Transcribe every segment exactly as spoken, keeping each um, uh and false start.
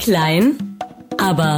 Klein, aber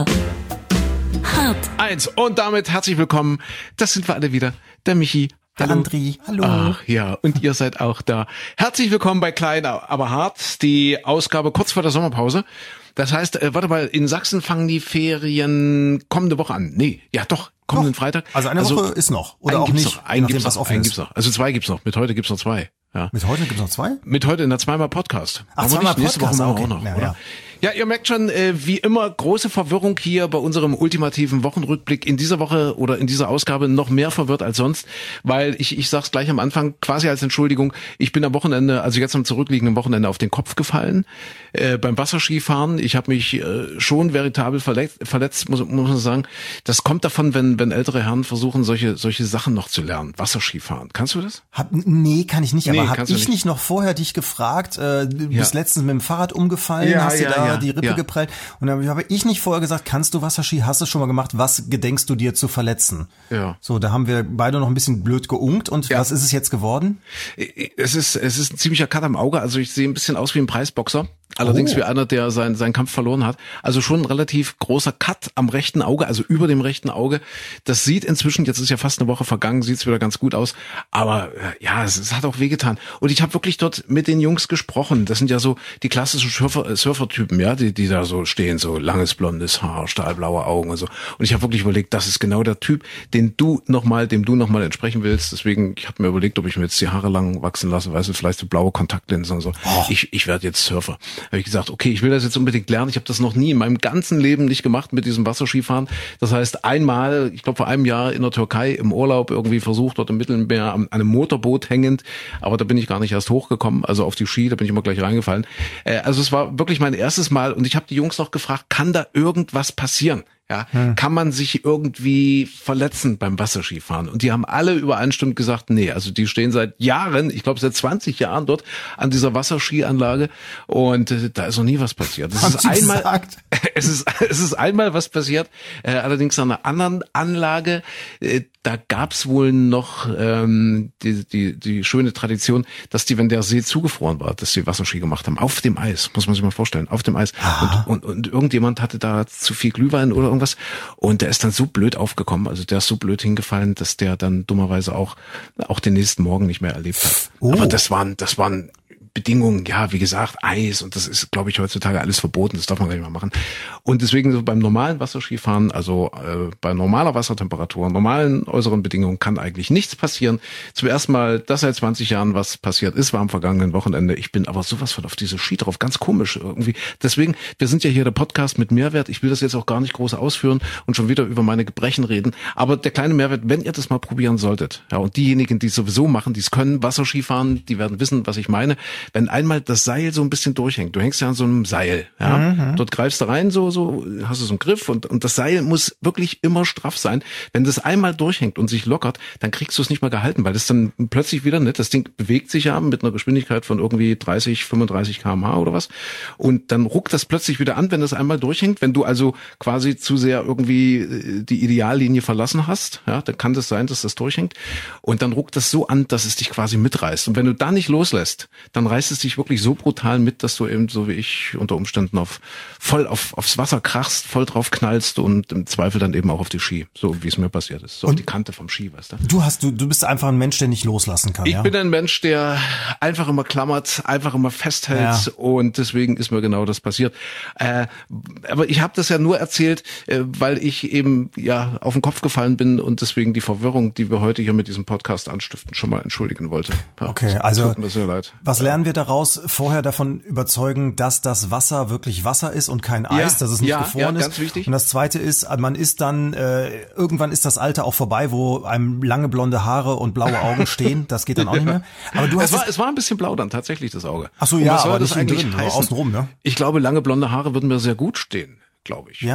hart. Eins. Und damit herzlich willkommen. Das sind wir alle wieder. Der Michi. Der Hallo. Andri, hallo. Ach ja, und ihr seid auch da. Herzlich willkommen bei Klein, aber hart. Die Ausgabe kurz vor der Sommerpause. Das heißt, äh, warte mal, in Sachsen fangen die Ferien kommende Woche an. Nee, ja doch, kommenden Doch. Freitag. Also eine also, Woche ist noch. Oder einen auch gibt's nicht. Noch, einen gibt's was noch, offen einen ist. gibt's noch. Also zwei gibt's noch. Mit heute gibt's noch zwei. Ja. Mit heute gibt's noch zwei? Mit heute in der zweimal Podcast. Ach, Aber zweimal nicht, nächste Woche Podcast, machen wir okay. auch noch, Ja, oder? ja. Ja, ihr merkt schon, äh, wie immer, große Verwirrung hier bei unserem ultimativen Wochenrückblick. In dieser Woche oder in dieser Ausgabe noch mehr verwirrt als sonst, weil ich, ich sag's gleich am Anfang, quasi als Entschuldigung, ich bin am Wochenende, also jetzt am zurückliegenden Wochenende auf den Kopf gefallen, äh, beim Wasserskifahren. Ich habe mich äh, schon veritabel verletzt, verletzt muss, muss man sagen. Das kommt davon, wenn, wenn ältere Herren versuchen, solche, solche Sachen noch zu lernen. Wasserskifahren. Kannst du das? Hab, nee, kann ich nicht. Nee, aber habe kannst du ich nicht. nicht noch vorher dich gefragt, äh, du Ja. bist letztens mit dem Fahrrad umgefallen, Ja, hast dir ja, da ja, die Rippe ja. geprellt. Und dann habe ich nicht vorher gesagt, kannst du Wasserski, hast du schon mal gemacht, was gedenkst du dir zu verletzen? Ja. So, da haben wir beide noch ein bisschen blöd geunkt. Und Ja. was ist es jetzt geworden? Es ist, es ist ein ziemlicher Cut am Auge. Also ich sehe ein bisschen aus wie ein Preisboxer. Allerdings Oh. wie einer, der seinen, seinen Kampf verloren hat. Also schon ein relativ großer Cut am rechten Auge, also über dem rechten Auge. Das sieht inzwischen, jetzt ist ja fast eine Woche vergangen, sieht es wieder ganz gut aus. Aber äh, ja, es, es hat auch wehgetan. Und ich habe wirklich dort mit den Jungs gesprochen. Das sind ja so die klassischen Surfer, Surfertypen, ja, die, die da so stehen, so langes blondes Haar, stahlblaue Augen und so. Und ich habe wirklich überlegt, das ist genau der Typ, den du nochmal, dem du nochmal entsprechen willst. Deswegen, ich habe mir überlegt, ob ich mir jetzt die Haare lang wachsen lasse, weißt du, vielleicht so blaue Kontaktlinsen und so. Oh. Ich, ich werde jetzt Surfer. Habe ich gesagt, okay, ich will das jetzt unbedingt lernen. Ich habe das noch nie in meinem ganzen Leben nicht gemacht mit diesem Wasserskifahren. Das heißt, einmal, ich glaube vor einem Jahr in der Türkei im Urlaub irgendwie versucht, dort im Mittelmeer an einem Motorboot hängend, aber da bin ich gar nicht erst hochgekommen, also auf die Ski, da bin ich immer gleich reingefallen. Äh, also es war wirklich mein erstes Mal und ich habe die Jungs noch gefragt, kann da irgendwas passieren? Ja, hm. Kann man sich irgendwie verletzen beim Wasserskifahren? Und die haben alle übereinstimmend gesagt, nee, also die stehen seit Jahren, ich glaube seit zwanzig Jahren dort an dieser Wasserskianlage und äh, da ist noch nie was passiert. Es Haben ist Sie einmal, gesagt? es ist, es ist einmal was passiert, äh, allerdings an einer anderen Anlage. Äh, da gab's wohl noch ähm, die, die, die schöne Tradition, dass die, wenn der See zugefroren war, dass sie Wasserski gemacht haben. Auf dem Eis, muss man sich mal vorstellen, auf dem Eis. Und, und, und irgendjemand hatte da zu viel Glühwein oder irgendwas und der ist dann so blöd aufgekommen, also der ist so blöd hingefallen, dass der dann dummerweise auch, auch den nächsten Morgen nicht mehr erlebt hat. Oh. Aber das waren, das waren Bedingungen, ja, wie gesagt, Eis und das ist, glaube ich, heutzutage alles verboten, das darf man gar nicht mehr machen. Und deswegen so beim normalen Wasserskifahren, also äh, bei normaler Wassertemperatur, normalen äußeren Bedingungen kann eigentlich nichts passieren. Zum ersten Mal, dass seit zwanzig Jahren was passiert ist, war am vergangenen Wochenende. Ich bin aber sowas von auf diese Ski drauf, ganz komisch irgendwie. Deswegen, wir sind ja hier der Podcast mit Mehrwert. Ich will das jetzt auch gar nicht groß ausführen und schon wieder über meine Gebrechen reden. Aber der kleine Mehrwert, wenn ihr das mal probieren solltet, ja, und diejenigen, die es sowieso machen, die es können, Wasserskifahren, die werden wissen, was ich meine. Wenn einmal das Seil so ein bisschen durchhängt, du hängst ja an so einem Seil, ja, mhm. dort greifst du rein, so, so, hast du so einen Griff und, und das Seil muss wirklich immer straff sein. Wenn das einmal durchhängt und sich lockert, dann kriegst du es nicht mehr gehalten, weil das dann plötzlich wieder nicht, das Ding bewegt sich ja mit einer Geschwindigkeit von irgendwie dreißig, fünfunddreißig Kilometer pro Stunde oder was und dann ruckt das plötzlich wieder an, wenn das einmal durchhängt. Wenn du also quasi zu sehr irgendwie die Ideallinie verlassen hast, ja, dann kann das sein, dass das durchhängt und dann ruckt das so an, dass es dich quasi mitreißt. Und wenn du da nicht loslässt, dann reißt es dich wirklich so brutal mit, dass du eben so wie ich unter Umständen auf voll auf aufs Wasser krachst, voll drauf knallst und im Zweifel dann eben auch auf die Ski, so wie es mir passiert ist, so und auf die Kante vom Ski, weißt du. Du hast du du bist einfach ein Mensch, der nicht loslassen kann, Ich ja? bin ein Mensch, der einfach immer klammert, einfach immer festhält Ja. und deswegen ist mir genau das passiert. Äh, aber ich habe das ja nur erzählt, äh, weil ich eben ja auf den Kopf gefallen bin und deswegen die Verwirrung, die wir heute hier mit diesem Podcast anstiften, schon mal entschuldigen wollte. Ja, Okay, also tut mir sehr leid. was lernen wir daraus? Vorher davon überzeugen, dass das Wasser wirklich Wasser ist und kein Eis, Ja, dass es nicht ja, gefroren ja, ist. ganz wichtig. Und das Zweite ist, man ist dann, äh, irgendwann ist das Alter auch vorbei, wo einem lange blonde Haare und blaue Augen stehen. Das geht dann auch nicht mehr. Aber du hast Es war, es war ein bisschen blau dann tatsächlich, das Auge. Ach so, Und ja, was soll aber das nicht innen eigentlich drin, aber heißen? außenrum, ne? Ich glaube, lange blonde Haare würden mir sehr gut stehen, glaube ich. Ja?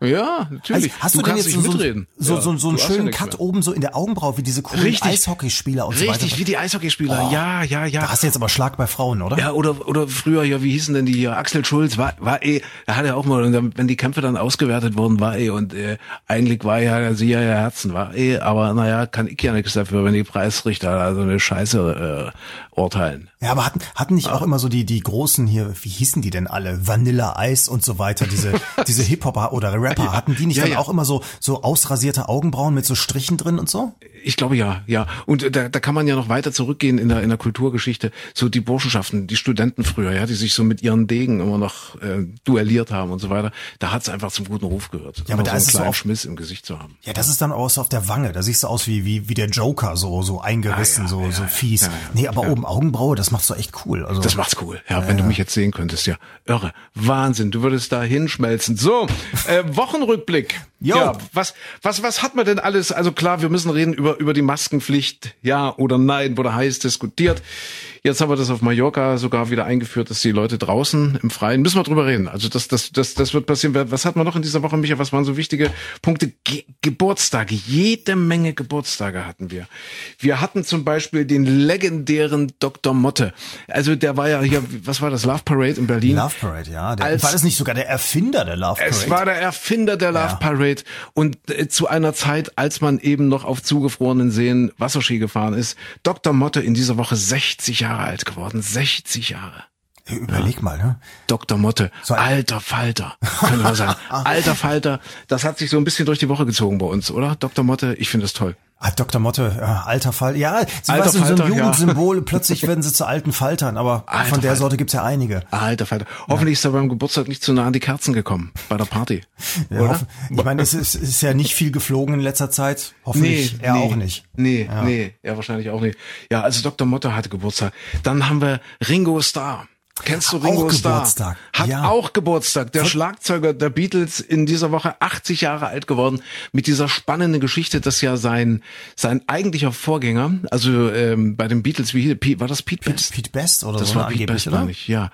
Ja, natürlich. Also, hast du, du, denn kannst jetzt nicht so, mitreden. so, ja, so, so einen du hast ja schönen nichts Cut mehr. oben so in der Augenbraue, wie diese coolen Richtig. Eishockeyspieler und so weiter? Richtig, wie die Eishockeyspieler. Oh. Ja, ja, ja. Da hast du jetzt aber Schlag bei Frauen, oder? Ja, oder oder früher, ja, wie hießen denn die hier? Axel Schulz war war eh, da hat er auch mal, und dann, wenn die Kämpfe dann ausgewertet wurden, war eh, und äh, eigentlich war ja der Sieger der Herzen, war eh, aber naja, kann ich ja nichts dafür, wenn die Preisrichter also eine Scheiße äh, urteilen. Ja, aber hatten, hatten nicht auch immer so die, die großen hier, wie hießen die denn alle? Vanilla Ice und so weiter, diese, diese Hip-Hopper oder Rapper, hatten die nicht Ja, dann ja. auch immer so, so ausrasierte Augenbrauen mit so Strichen drin und so? Ich glaube ja, ja. Und da, da kann man ja noch weiter zurückgehen in der in der Kulturgeschichte. So die Burschenschaften, die Studenten früher, ja, die sich so mit ihren Degen immer noch äh, duelliert haben und so weiter. Da hat es einfach zum guten Ruf gehört. Ja, aber immer da so ist einen es so kleinen auf- Schmiss im Gesicht zu haben. Ja, das ist dann auch so auf der Wange. Da siehst du aus wie, wie, wie der Joker, so, so eingerissen, Ah, ja, so, ja, so ja, fies. ja, ja, nee, aber ja. oben Augenbraue, das macht's doch echt cool. Also, Das macht's cool. Ja, wenn du mich jetzt sehen könntest, ja. Irre. Wahnsinn. Du würdest da hinschmelzen. So, äh, Wochenrückblick. Jo. Ja, was, was, was hat man denn alles? Also klar, wir müssen reden über, über die Maskenpflicht. Ja oder nein, wurde heiß diskutiert. Jetzt haben wir das auf Mallorca sogar wieder eingeführt, dass die Leute draußen im Freien, müssen wir drüber reden. Also das, das, das, das wird passieren. Was hat man noch in dieser Woche, Micha? Was waren so wichtige Punkte? Ge- Geburtstage. Jede Menge Geburtstage hatten wir. Wir hatten zum Beispiel den legendären Doktor Motte. Also der war ja hier, was war das? Love Parade in Berlin. Love Parade, ja. Der, Als- war das nicht sogar der Erfinder der Love Parade? Es war der Erfinder der Love Ja. Parade und äh, zu einer Zeit, als man eben noch auf zugefrorenen Seen Wasserski gefahren ist. Doktor Motte in dieser Woche sechzig Jahre alt geworden. sechzig Jahre. Überleg mal, ne? Doktor Motte, So ein- alter Falter, könnte man sagen. Alter Falter, das hat sich so ein bisschen durch die Woche gezogen bei uns, oder? Doktor Motte, ich finde das toll. Ah, Doktor Motte, ja, alter Fall. Ja, so, Alter weißt du, so Falter, ein ja. Jugendsymbol, plötzlich werden sie zu alten Faltern, aber Alter von der Falter. Sorte gibt's ja einige. Alter Falter. Hoffentlich ist er beim Geburtstag nicht zu nah an die Kerzen gekommen, bei der Party. Ja, oder? hoff- ich meine, es ist, es ist ja nicht viel geflogen in letzter Zeit. Hoffentlich er auch nicht. Nee, nee, er wahrscheinlich auch nicht. Ja, also Doktor Motte hatte Geburtstag. Dann haben wir Ringo Starr. Kennst du Auch Ringo Starr? Geburtstag, Hat ja. auch Geburtstag. Der Schlagzeuger der Beatles in dieser Woche achtzig Jahre alt geworden. Mit dieser spannenden Geschichte, dass ja sein sein eigentlicher Vorgänger, also ähm, bei den Beatles, wie hieß Pete, war das Pete Best? Pete Best oder Das so war Pete angeblich, Best, oder? meine ich, ja.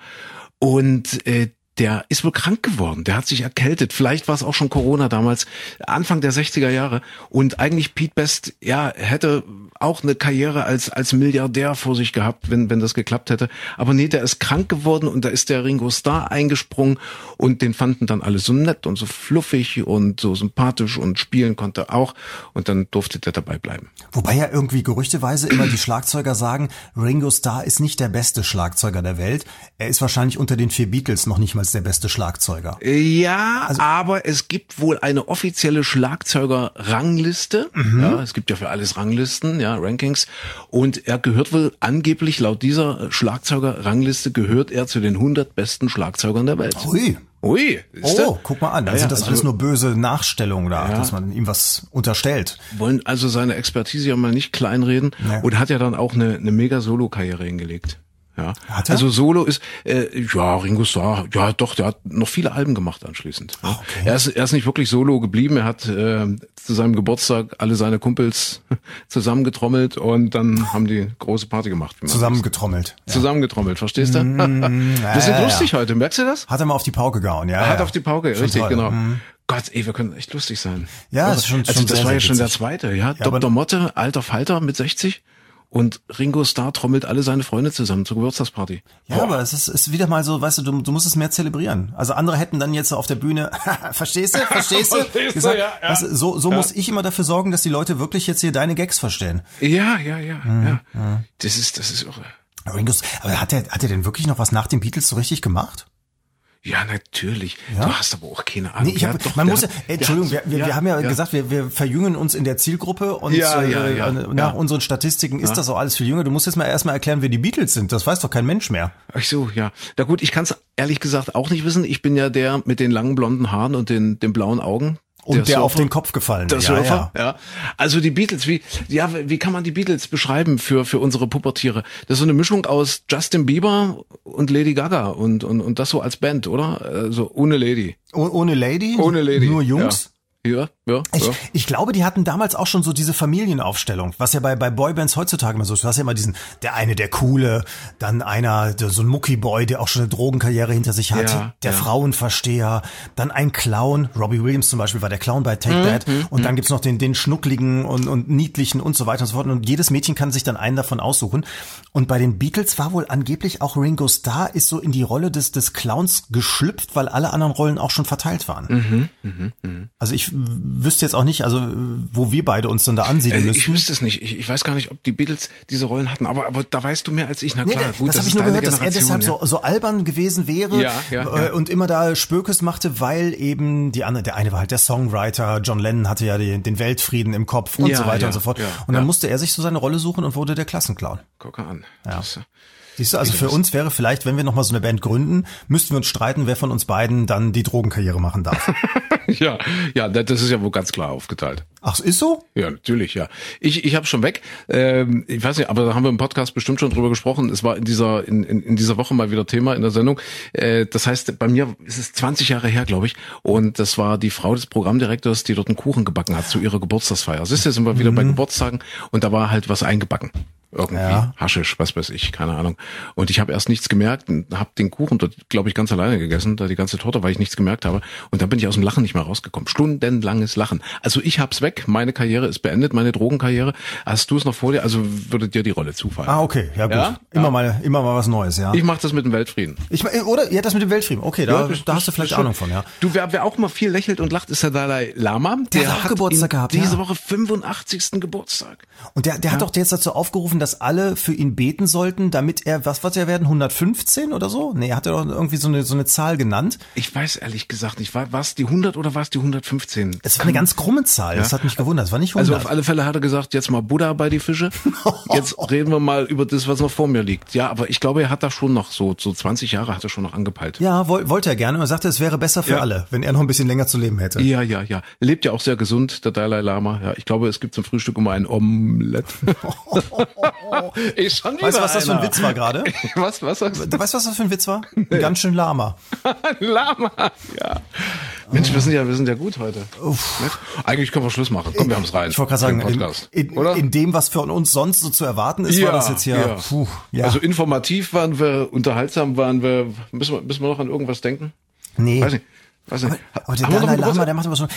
Und äh, der ist wohl krank geworden. Der hat sich erkältet. Vielleicht war es auch schon Corona damals, Anfang der sechziger Jahre. Und eigentlich Pete Best, ja, hätte auch eine Karriere als als Milliardär vor sich gehabt, wenn wenn das geklappt hätte. Aber nee, der ist krank geworden und da ist der Ringo Starr eingesprungen und den fanden dann alle so nett und so fluffig und so sympathisch und spielen konnte auch. Und dann durfte der dabei bleiben. Wobei ja irgendwie gerüchteweise immer die Schlagzeuger sagen, Ringo Starr ist nicht der beste Schlagzeuger der Welt. Er ist wahrscheinlich unter den vier Beatles noch nicht mal der beste Schlagzeuger. Ja, Also aber es gibt wohl eine offizielle Schlagzeuger-Rangliste. Mhm. Ja, es gibt ja für alles Ranglisten, ja, Rankings. Und er gehört wohl angeblich, laut dieser Schlagzeuger-Rangliste, gehört er zu den hundert besten Schlagzeugern der Welt. Hui. Ui, ist Oh, guck mal an. Da Ja, sind das ja, alles also- nur böse Nachstellungen da, Ja. dass man ihm was unterstellt. wollen also seine Expertise ja mal nicht kleinreden Ja. und hat ja dann auch eine, eine mega Solo-Karriere hingelegt. Ja. Hat er? Also Solo ist, äh, ja, Ringo Starr, ja doch, der hat noch viele Alben gemacht anschließend. Ja. okay. Er ist, er ist nicht wirklich Solo geblieben, er hat äh, zu seinem Geburtstag alle seine Kumpels zusammengetrommelt und dann haben die große Party gemacht. wie man Zusammengetrommelt. sagt. Zusammengetrommelt, verstehst du? Mm, ja, Wir sind ja, lustig heute, merkst du das? Hat er mal auf die Pauke gehauen, ja. Er hat ja. auf die Pauke, Schon richtig, toll. genau. Mhm. Gott, ey, wir können echt lustig sein. Ja, ist schon- also schon das sehr, war ja sehr schon der witzig. zweite, ja. Ja, aber- Doktor Motte, alter Falter mit sechzig und Ringo Starr trommelt alle seine Freunde zusammen zur Geburtstagsparty. Ja, Boah. aber es ist, ist wieder mal so, weißt du, du, du musst es mehr zelebrieren. Also andere hätten dann jetzt auf der Bühne, verstehst du, verstehst du? Verstehst du, Gesagt, ja, ja. weißt du, so so muss ich immer dafür sorgen, dass die Leute wirklich jetzt hier deine Gags verstehen. Ja, ja, ja, Mhm, ja. Das ist, das ist irre. Ringo, aber hat er, hat er denn wirklich noch was nach den Beatles so richtig gemacht? Ja, natürlich. Ja? Du hast aber auch keine Ahnung. Nee, ich Der hab, hat doch- man der muss ja, hat- äh, der Entschuldigung, wir, hat- wir, wir haben ja, ja. gesagt, wir, wir verjüngen uns in der Zielgruppe und Ja, ja, äh, ja, nach ja. unseren Statistiken ist das auch alles viel jünger. Du musst jetzt mal erstmal erklären, wer die Beatles sind. Das weiß doch kein Mensch mehr. Ach so, ja. Na gut, ich kann es ehrlich gesagt auch nicht wissen. Ich bin ja der mit den langen blonden Haaren und den, den blauen Augen. Und der, auf Surfer. den Kopf gefallen. Der ja, Surfer, ja. ja. Also die Beatles, wie, ja, wie kann man die Beatles beschreiben für, für unsere Pubertiere? Das ist so eine Mischung aus Justin Bieber und Lady Gaga und, und, und das so als Band, oder? Also ohne Lady. Oh, ohne Lady? Ohne Lady. Nur Jungs? Ja, ja, Ich, ja. ich glaube, die hatten damals auch schon so diese Familienaufstellung, was ja bei, bei Boybands heutzutage immer so ist. Du hast ja immer diesen, der eine, der Coole, dann einer, der, so ein Muckiboy, der auch schon eine Drogenkarriere hinter sich hat, Ja, der ja. Frauenversteher, dann ein Clown, Robbie Williams zum Beispiel war der Clown bei Take Mhm, That, und dann gibt's noch den, den schnuckligen und, und niedlichen und so weiter und so fort, und jedes Mädchen kann sich dann einen davon aussuchen. Und bei den Beatles war wohl angeblich auch Ringo Starr ist so in die Rolle des, des Clowns geschlüpft, weil alle anderen Rollen auch schon verteilt waren. Mhm, mh, mh. Also ich wüsste jetzt auch nicht, also wo wir beide uns dann da ansiedeln Also müssen. ich wüsste es nicht. Ich, ich weiß gar nicht, ob die Beatles diese Rollen hatten, aber, aber da weißt du mehr als ich. Na Nee, klar, das gut, das das habe ist ich nur deine gehört, dass er Generation. deshalb ja. so, so albern gewesen wäre Ja, ja, äh, ja. und immer da Spökes machte, weil eben die andere, der eine war halt der Songwriter, John Lennon hatte ja den, den Weltfrieden im Kopf und Ja, so weiter ja, und so fort. ja, und dann ja. musste er sich so seine Rolle suchen und wurde der Klassenclown. Guck an. Ja. Das, Siehst du, also für uns wäre vielleicht, wenn wir nochmal so eine Band gründen, müssten wir uns streiten, wer von uns beiden dann die Drogenkarriere machen darf. ja, ja, das ist ja wohl ganz klar aufgeteilt. Ach, ist so? Ja, natürlich, ja. Ich, ich habe schon weg. Ähm, ich weiß nicht, aber da haben wir im Podcast bestimmt schon drüber gesprochen. Es war in dieser in, in, in dieser Woche mal wieder Thema in der Sendung. Äh, das heißt, bei mir ist es zwanzig Jahre her, glaube ich. Und das war die Frau des Programmdirektors, die dort einen Kuchen gebacken hat zu ihrer Geburtstagsfeier. Siehst du, sind wir wieder bei Geburtstagen und da war halt was eingebacken. Irgendwie Ja. Haschisch, was weiß ich, keine Ahnung. Und ich habe erst nichts gemerkt und habe den Kuchen dort, glaube ich, ganz alleine gegessen, da die ganze Torte, weil ich nichts gemerkt habe. Und dann bin ich aus dem Lachen nicht mehr rausgekommen. Stundenlanges Lachen. Also ich hab's weg, meine Karriere ist beendet, meine Drogenkarriere. Hast du es noch vor dir? Also würde dir die Rolle zufallen. Ah, okay, ja gut. Ja? Immer Ja. mal, immer mal was Neues, ja. Ich mache das mit dem Weltfrieden. Ich, oder? Ja, das mit dem Weltfrieden. Okay, da, Ja, das- da das- hast du vielleicht das schon. Ahnung von, ja. Du, wer, wer auch mal viel lächelt und lacht, ist der Dalai Lama. Der hat auch Geburtstag in gehabt, diese ja. Woche fünfundachtzigsten Geburtstag. Und der, der hat doch jetzt dazu aufgerufen, dass alle für ihn beten sollten, damit er, was wird er werden, hundertfünfzehn oder so? Nee, er hat ja doch irgendwie so eine, so eine Zahl genannt. Ich weiß ehrlich gesagt nicht, war es die hundert oder war es die hundertfünfzehn? Es war eine ganz krumme Zahl, das hat mich gewundert, es war nicht Also hundert. auf alle Fälle hat er gesagt, jetzt mal Buddha bei die Fische. Jetzt reden wir mal über das, was noch vor mir liegt. Ja, aber ich glaube, er hat da schon noch so, so zwanzig Jahre hat er schon noch angepeilt. Ja, woll, wollte er gerne. Er sagte, es wäre besser für Ja. alle, wenn er noch ein bisschen länger zu leben hätte. Ja, ja, ja. Lebt ja auch sehr gesund, der Dalai Lama. Ja, ich glaube, es gibt zum Frühstück immer ein Omelett. Ich schon Weißt du, was das für ein einer. Witz war gerade? Was, was sagst du? Weißt du, was das für ein Witz war? Ein ganz schön Lama. Lama, ja. Mensch, wir sind ja, wir sind ja gut heute. Nett? Eigentlich können wir Schluss machen. Komm, wir haben's rein. Ich wollte gerade sagen, Für den Podcast, in, in, oder? in dem, was für uns sonst so zu erwarten ist, war das jetzt hier, puh, ja. Also informativ waren wir, unterhaltsam waren wir. Müssen wir, müssen wir noch an irgendwas denken? nee. Weiß nicht. Weiß nicht. Aber der Haben wir noch Dalai einen Lama, Geburtstag? der macht immer so,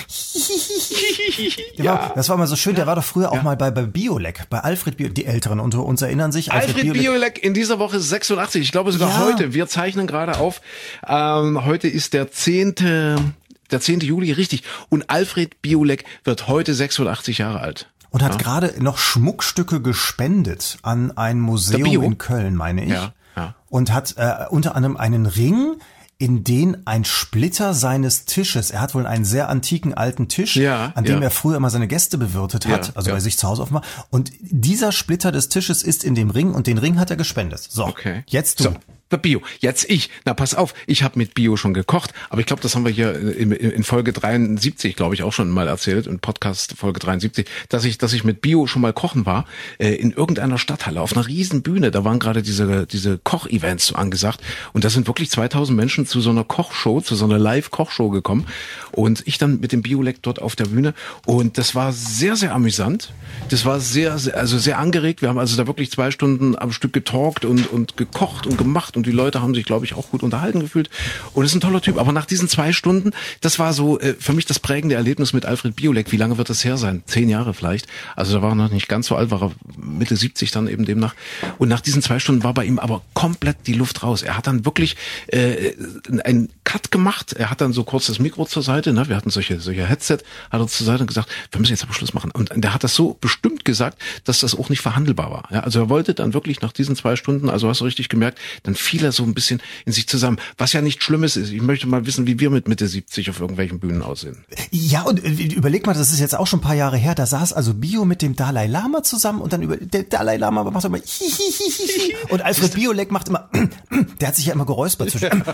der Ja. war, das war mal so schön, der war doch früher auch mal bei, bei Biolek, bei Alfred Biolek, die Älteren unter uns erinnern sich. Alfred Biolek in dieser Woche sechsundachtzig. Ich glaube sogar Ja. heute. Wir zeichnen gerade auf. Ähm, heute ist der zehnte Der zehnte Juli, richtig. Und Alfred Biolek wird heute sechsundachtzig Jahre alt. Und hat gerade noch Schmuckstücke gespendet an ein Museum Bio? in Köln, meine ich. Ja, ja. Und hat äh, unter anderem einen Ring, in den ein Splitter seines Tisches, er hat wohl einen sehr antiken alten Tisch, Ja, an dem ja. er früher immer seine Gäste bewirtet hat, Ja, also ja. bei sich zu Hause offenbar. Und dieser Splitter des Tisches ist in dem Ring und den Ring hat er gespendet. So, Okay. jetzt du. So, der Bio. Jetzt ich. Na, pass auf. Ich habe mit Bio schon gekocht, aber ich glaube, das haben wir hier in, in Folge dreiundsiebzig, glaube ich, auch schon mal erzählt, in Podcast Folge dreiundsiebzig, dass ich, dass ich mit Bio schon mal kochen war, äh, in irgendeiner Stadthalle auf einer riesen Bühne. Da waren gerade diese, diese Koch-Events so angesagt und da sind wirklich zweitausend Menschen zu so einer Kochshow, zu so einer Live-Kochshow gekommen und ich dann mit dem Biolek dort auf der Bühne und das war sehr, sehr amüsant. Das war sehr, sehr, also sehr angeregt. Wir haben also da wirklich zwei Stunden am Stück getalkt und, und gekocht und gemacht und die Leute haben sich, glaube ich, auch gut unterhalten gefühlt. Und ist ein toller Typ. Aber nach diesen zwei Stunden, das war so äh, für mich das prägende Erlebnis mit Alfred Biolek. Wie lange wird das her sein? Zehn Jahre vielleicht. Also da war er noch nicht ganz so alt, war er Mitte siebzig dann eben demnach. Und nach diesen zwei Stunden war bei ihm aber komplett die Luft raus. Er hat dann wirklich äh, einen Cut gemacht. Er hat dann so kurz das Mikro zur Seite. Ne? Wir hatten solche, solche Headset, hat er zur Seite und gesagt, wir müssen jetzt aber Schluss machen. Und der hat das so bestimmt gesagt, dass das auch nicht verhandelbar war. Ja? Also er wollte dann wirklich nach diesen zwei Stunden, also hast du richtig gemerkt, dann fiel er so ein bisschen in sich zusammen. Was ja nicht Schlimmes ist. Ich möchte mal wissen, wie wir mit Mitte siebzig auf irgendwelchen Bühnen aussehen. Ja, und äh, überleg mal, das ist jetzt auch schon ein paar Jahre her, da saß also Bio mit dem Dalai Lama zusammen und dann über, der Dalai Lama macht immer hihihihi und Alfred Biolek macht immer, der hat sich ja immer geräuspert zwischen.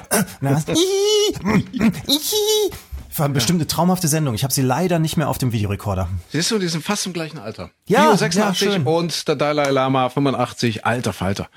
War bestimmt eine traumhafte Sendung. Ich habe sie leider nicht mehr auf dem Videorekorder. Siehst du, die sind fast im gleichen Alter. Ja, Bio ja, sechsundachtzig schön. und der Dalai Lama fünfundachtzig. Alter Falter.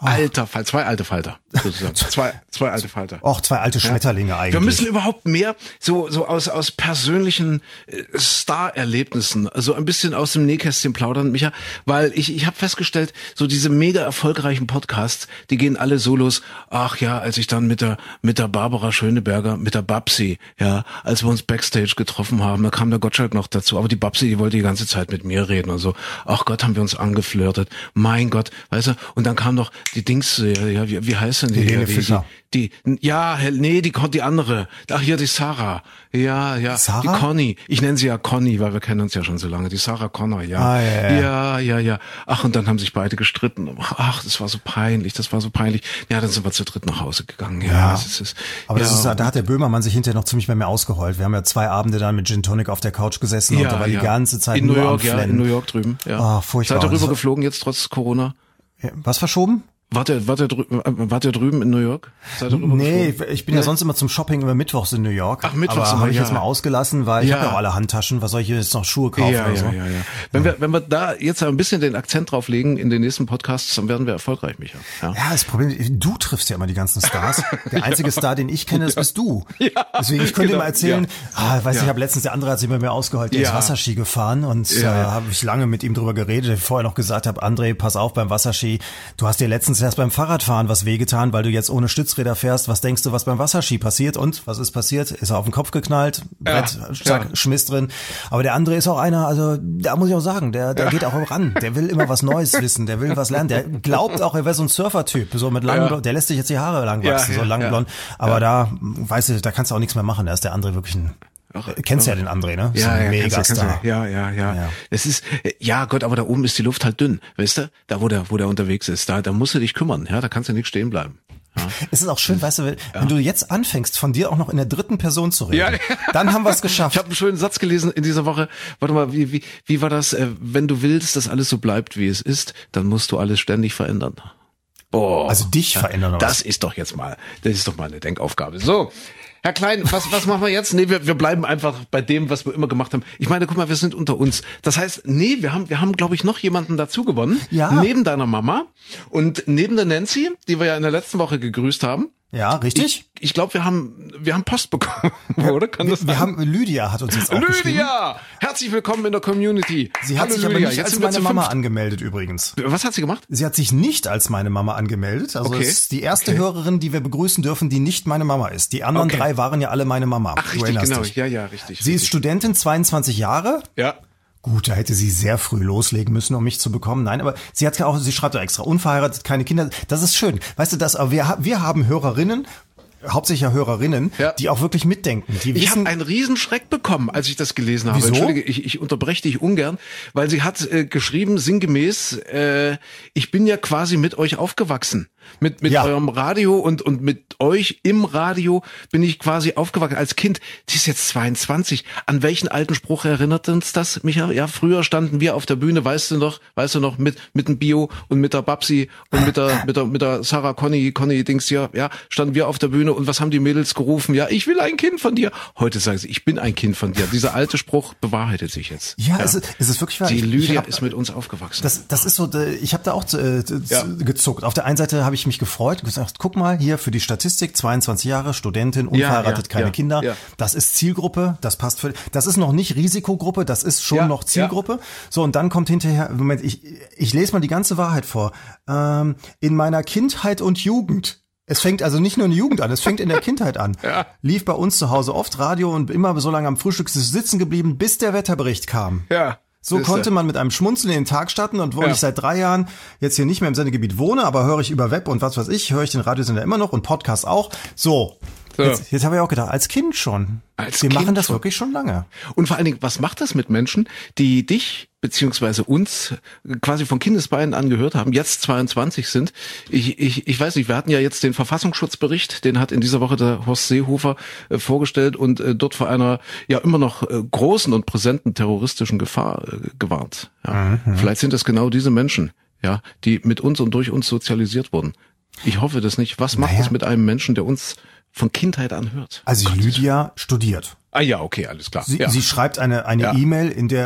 alter Fall, zwei alte Falter, sozusagen. zwei, zwei alte Falter. Och, zwei alte Schmetterlinge ja. eigentlich. Wir müssen überhaupt mehr so, so aus, aus persönlichen äh, Star-Erlebnissen, also ein bisschen aus dem Nähkästchen plaudern, Micha, weil ich, ich habe festgestellt, so diese mega erfolgreichen Podcasts, die gehen alle so los, ach ja, als ich dann mit der, mit der Barbara Schöneberger, mit der Babsi, ja, als wir uns Backstage getroffen haben, da kam der Gottschalk noch dazu, aber die Babsi, die wollte die ganze Zeit mit mir reden und so, ach Gott, haben wir uns angeflirtet, mein Gott, weißt du, und dann kam noch die Dings, ja, wie, wie heißt denn die? Helene die, Fischer. Die, die, ja, nee, die, die andere. Ach, hier, die Sarah. Ja, ja. Sarah? Die Conny. Ich nenne sie ja Conny, weil wir kennen uns ja schon so lange. Die Sarah Connor, ja. Ah, ja, ja. ja, ja, ja. Ach, und dann haben sich beide gestritten. Ach, das war so peinlich, das war so peinlich. Ja, dann sind wir zu dritt nach Hause gegangen. Ja, ja. Das ist, das, aber ja. das ist, da hat der Böhmermann sich hinterher noch ziemlich bei mir ausgeheult. Wir haben ja zwei Abende dann mit Gin Tonic auf der Couch gesessen ja, und da war ja. die ganze Zeit in nur New York, am ja, Flennen. in New York drüben. Ja. Ah, furchtbar. Seid ihr rüber geflogen jetzt trotz Corona? Was verschoben? Wart ihr, wart ihr, drü- wart ihr drüben in New York? Seid ihr rüber Nee, geflogen? ich bin nee. ja sonst immer zum Shopping immer mittwochs in New York. Ach, mittwochs aber immer, habe ich ja. jetzt mal ausgelassen, weil ich Ja. habe ja auch alle Handtaschen. Was soll ich jetzt noch Schuhe kaufen Ja, oder so? ja, ja, ja. Wenn wir, wenn wir da jetzt ein bisschen den Akzent drauf legen in den nächsten Podcasts, dann werden wir erfolgreich, Micha. Ja, Ja, das Problem, du triffst ja immer die ganzen Stars. Der einzige Star, den ich kenne, das bist du. Deswegen, ich könnte genau, immer erzählen, ja. ah, weiß Ja. ich habe letztens, der andere hat sich bei mir ausgeheult, der Ja. ist Wasserski gefahren und Ja, äh, ja. habe ich lange mit ihm drüber geredet, der vorher noch gesagt habe, André, pass auf beim Wasserski, du hast dir letztens erst beim Fahrradfahren was wehgetan, weil du jetzt ohne Stützräder fährst. Was denkst du, was beim Wasserski passiert? Und was ist passiert? Ist er auf den Kopf geknallt, Brett, Ja, zack, ja. Schmiss drin. Aber der andere ist auch einer, also da muss ich auch sagen, der, der geht auch ran. Der will immer was Neues wissen, der will was lernen. Der glaubt auch, er wäre so ein Surfer-Typ, so mit langen, Ja. Blond, der lässt sich jetzt die Haare lang Ja, wachsen, so ja, lang ja. blond. Aber Ja. da, weißt du, da kannst du auch nichts mehr machen. Da ist der andere wirklich ein, Ach, kennst ach. ja den André, ne? So Ja, ein ja, kannst du, Megastar. kannst du, ja, ja, ja, Ja. Es ist, ja Gott, aber da oben ist die Luft halt dünn, weißt du? Da, wo der, wo der unterwegs ist, da, da musst du dich kümmern, ja, da kannst du nicht stehen bleiben. Ja. Es ist auch schön, weißt du, wenn, wenn du jetzt anfängst, von dir auch noch in der dritten Person zu reden, Ja. dann haben wir es geschafft. Ich habe einen schönen Satz gelesen in dieser Woche. Warte mal, wie, wie, wie war das? Äh, wenn du willst, dass alles so bleibt, wie es ist, dann musst du alles ständig verändern. Boah. Also dich verändern oder was? Das ist doch jetzt mal, das ist doch mal eine Denkaufgabe. So. Herr Klein, was, was machen wir jetzt? Nee, wir, wir bleiben einfach bei dem, was wir immer gemacht haben. Ich meine, guck mal, wir sind unter uns. Das heißt, nee, wir haben, wir haben, glaube ich, noch jemanden dazu gewonnen. Ja. Neben deiner Mama und neben der Nancy, die wir ja in der letzten Woche gegrüßt haben. Ja, richtig? Ich, ich glaube, wir haben, wir haben Post bekommen, oder? Kann das Wir, wir sein? haben, Lydia hat uns jetzt auch geschrieben. Lydia! Herzlich willkommen in der Community. Sie hat Hallo, sich aber Lydia. nicht Jetzt als sind wir meine zu Mama fünft. angemeldet übrigens. Was hat sie gemacht? Sie hat sich nicht als meine Mama angemeldet. Also Okay. es ist die erste Okay. Hörerin, die wir begrüßen dürfen, die nicht meine Mama ist. Die anderen Okay. drei waren ja alle meine Mama. Ach, Du richtig, erinnerst genau. dich. Ja, ja, richtig. Sie ist richtig. Studentin, zweiundzwanzig Jahre. Ja. Gut, da hätte sie sehr früh loslegen müssen, um mich zu bekommen. Nein, aber sie hat ja auch, sie schreibt ja extra, unverheiratet, keine Kinder. Das ist schön. Weißt du, das, aber wir, wir haben Hörerinnen, hauptsächlich ja Hörerinnen, Ja. die auch wirklich mitdenken. Die Ich wissen, habe einen Riesenschreck bekommen, als ich das gelesen habe. Wieso? Entschuldige, ich, ich unterbreche dich ungern, weil sie hat äh, geschrieben, sinngemäß, äh, ich bin ja quasi mit euch aufgewachsen. Mit, mit Ja. eurem Radio und, und mit euch im Radio bin ich quasi aufgewachsen als Kind. Die ist jetzt zweiundzwanzig. An welchen alten Spruch erinnert uns das, Micha? Ja, früher standen wir auf der Bühne, weißt du noch, weißt du noch, mit, mit dem Bio und mit der Babsi und mit der, mit der, mit der Sarah Conny, Conny Dings hier, ja, standen wir auf der Bühne und was haben die Mädels gerufen? Ja, ich will ein Kind von dir. Heute sagen sie, ich bin ein Kind von dir. Dieser alte Spruch bewahrheitet sich jetzt. ja, Es, ist, es ist wirklich wahr. Die Ich- ich Lydia hab- ist mit uns aufgewachsen. Das, das ist so, äh, ich habe da auch äh, Ja. gezuckt. Auf der einen Seite habe ich mich gefreut und gesagt, guck mal, hier für die Statistik, zweiundzwanzig Jahre, Studentin, unverheiratet, ja, keine ja, Kinder. ja. Das ist Zielgruppe, das passt für, das ist noch nicht Risikogruppe, das ist schon Ja, noch Zielgruppe. So, und dann kommt hinterher, Moment, ich, ich lese mal die ganze Wahrheit vor. Ähm, in meiner Kindheit und Jugend. Es fängt also nicht nur in der Jugend an, es fängt in der Kindheit an. Ja. Lief bei uns zu Hause oft Radio und immer so lange am Frühstück sitzen geblieben, bis der Wetterbericht kam. Ja. So siehste. konnte man mit einem Schmunzeln in den Tag starten und wo Ja. ich seit drei Jahren jetzt hier nicht mehr im Sendegebiet wohne, aber höre ich über Web und was weiß ich, höre ich den Radiosender immer noch und Podcast auch. So, So. Jetzt, jetzt habe ich auch gedacht, als Kind schon. Als Wir Kind machen das schon. wirklich schon lange. Und vor allen Dingen, was macht das mit Menschen, die dich beziehungsweise uns quasi von Kindesbeinen an gehört haben, jetzt zweiundzwanzig sind? Ich, ich, ich weiß nicht, wir hatten ja jetzt den Verfassungsschutzbericht, den hat in dieser Woche der Horst Seehofer äh, vorgestellt und äh, dort vor einer ja immer noch äh, großen und präsenten terroristischen Gefahr äh, gewarnt. Ja. Mhm. Vielleicht sind es genau diese Menschen, ja, die mit uns und durch uns sozialisiert wurden. Ich hoffe das nicht. Was macht Naja. das mit einem Menschen, der uns von Kindheit an hört? Also Lydia studiert. Ah ja, okay, alles klar. Sie, ja. sie schreibt eine eine Ja. E-Mail, in der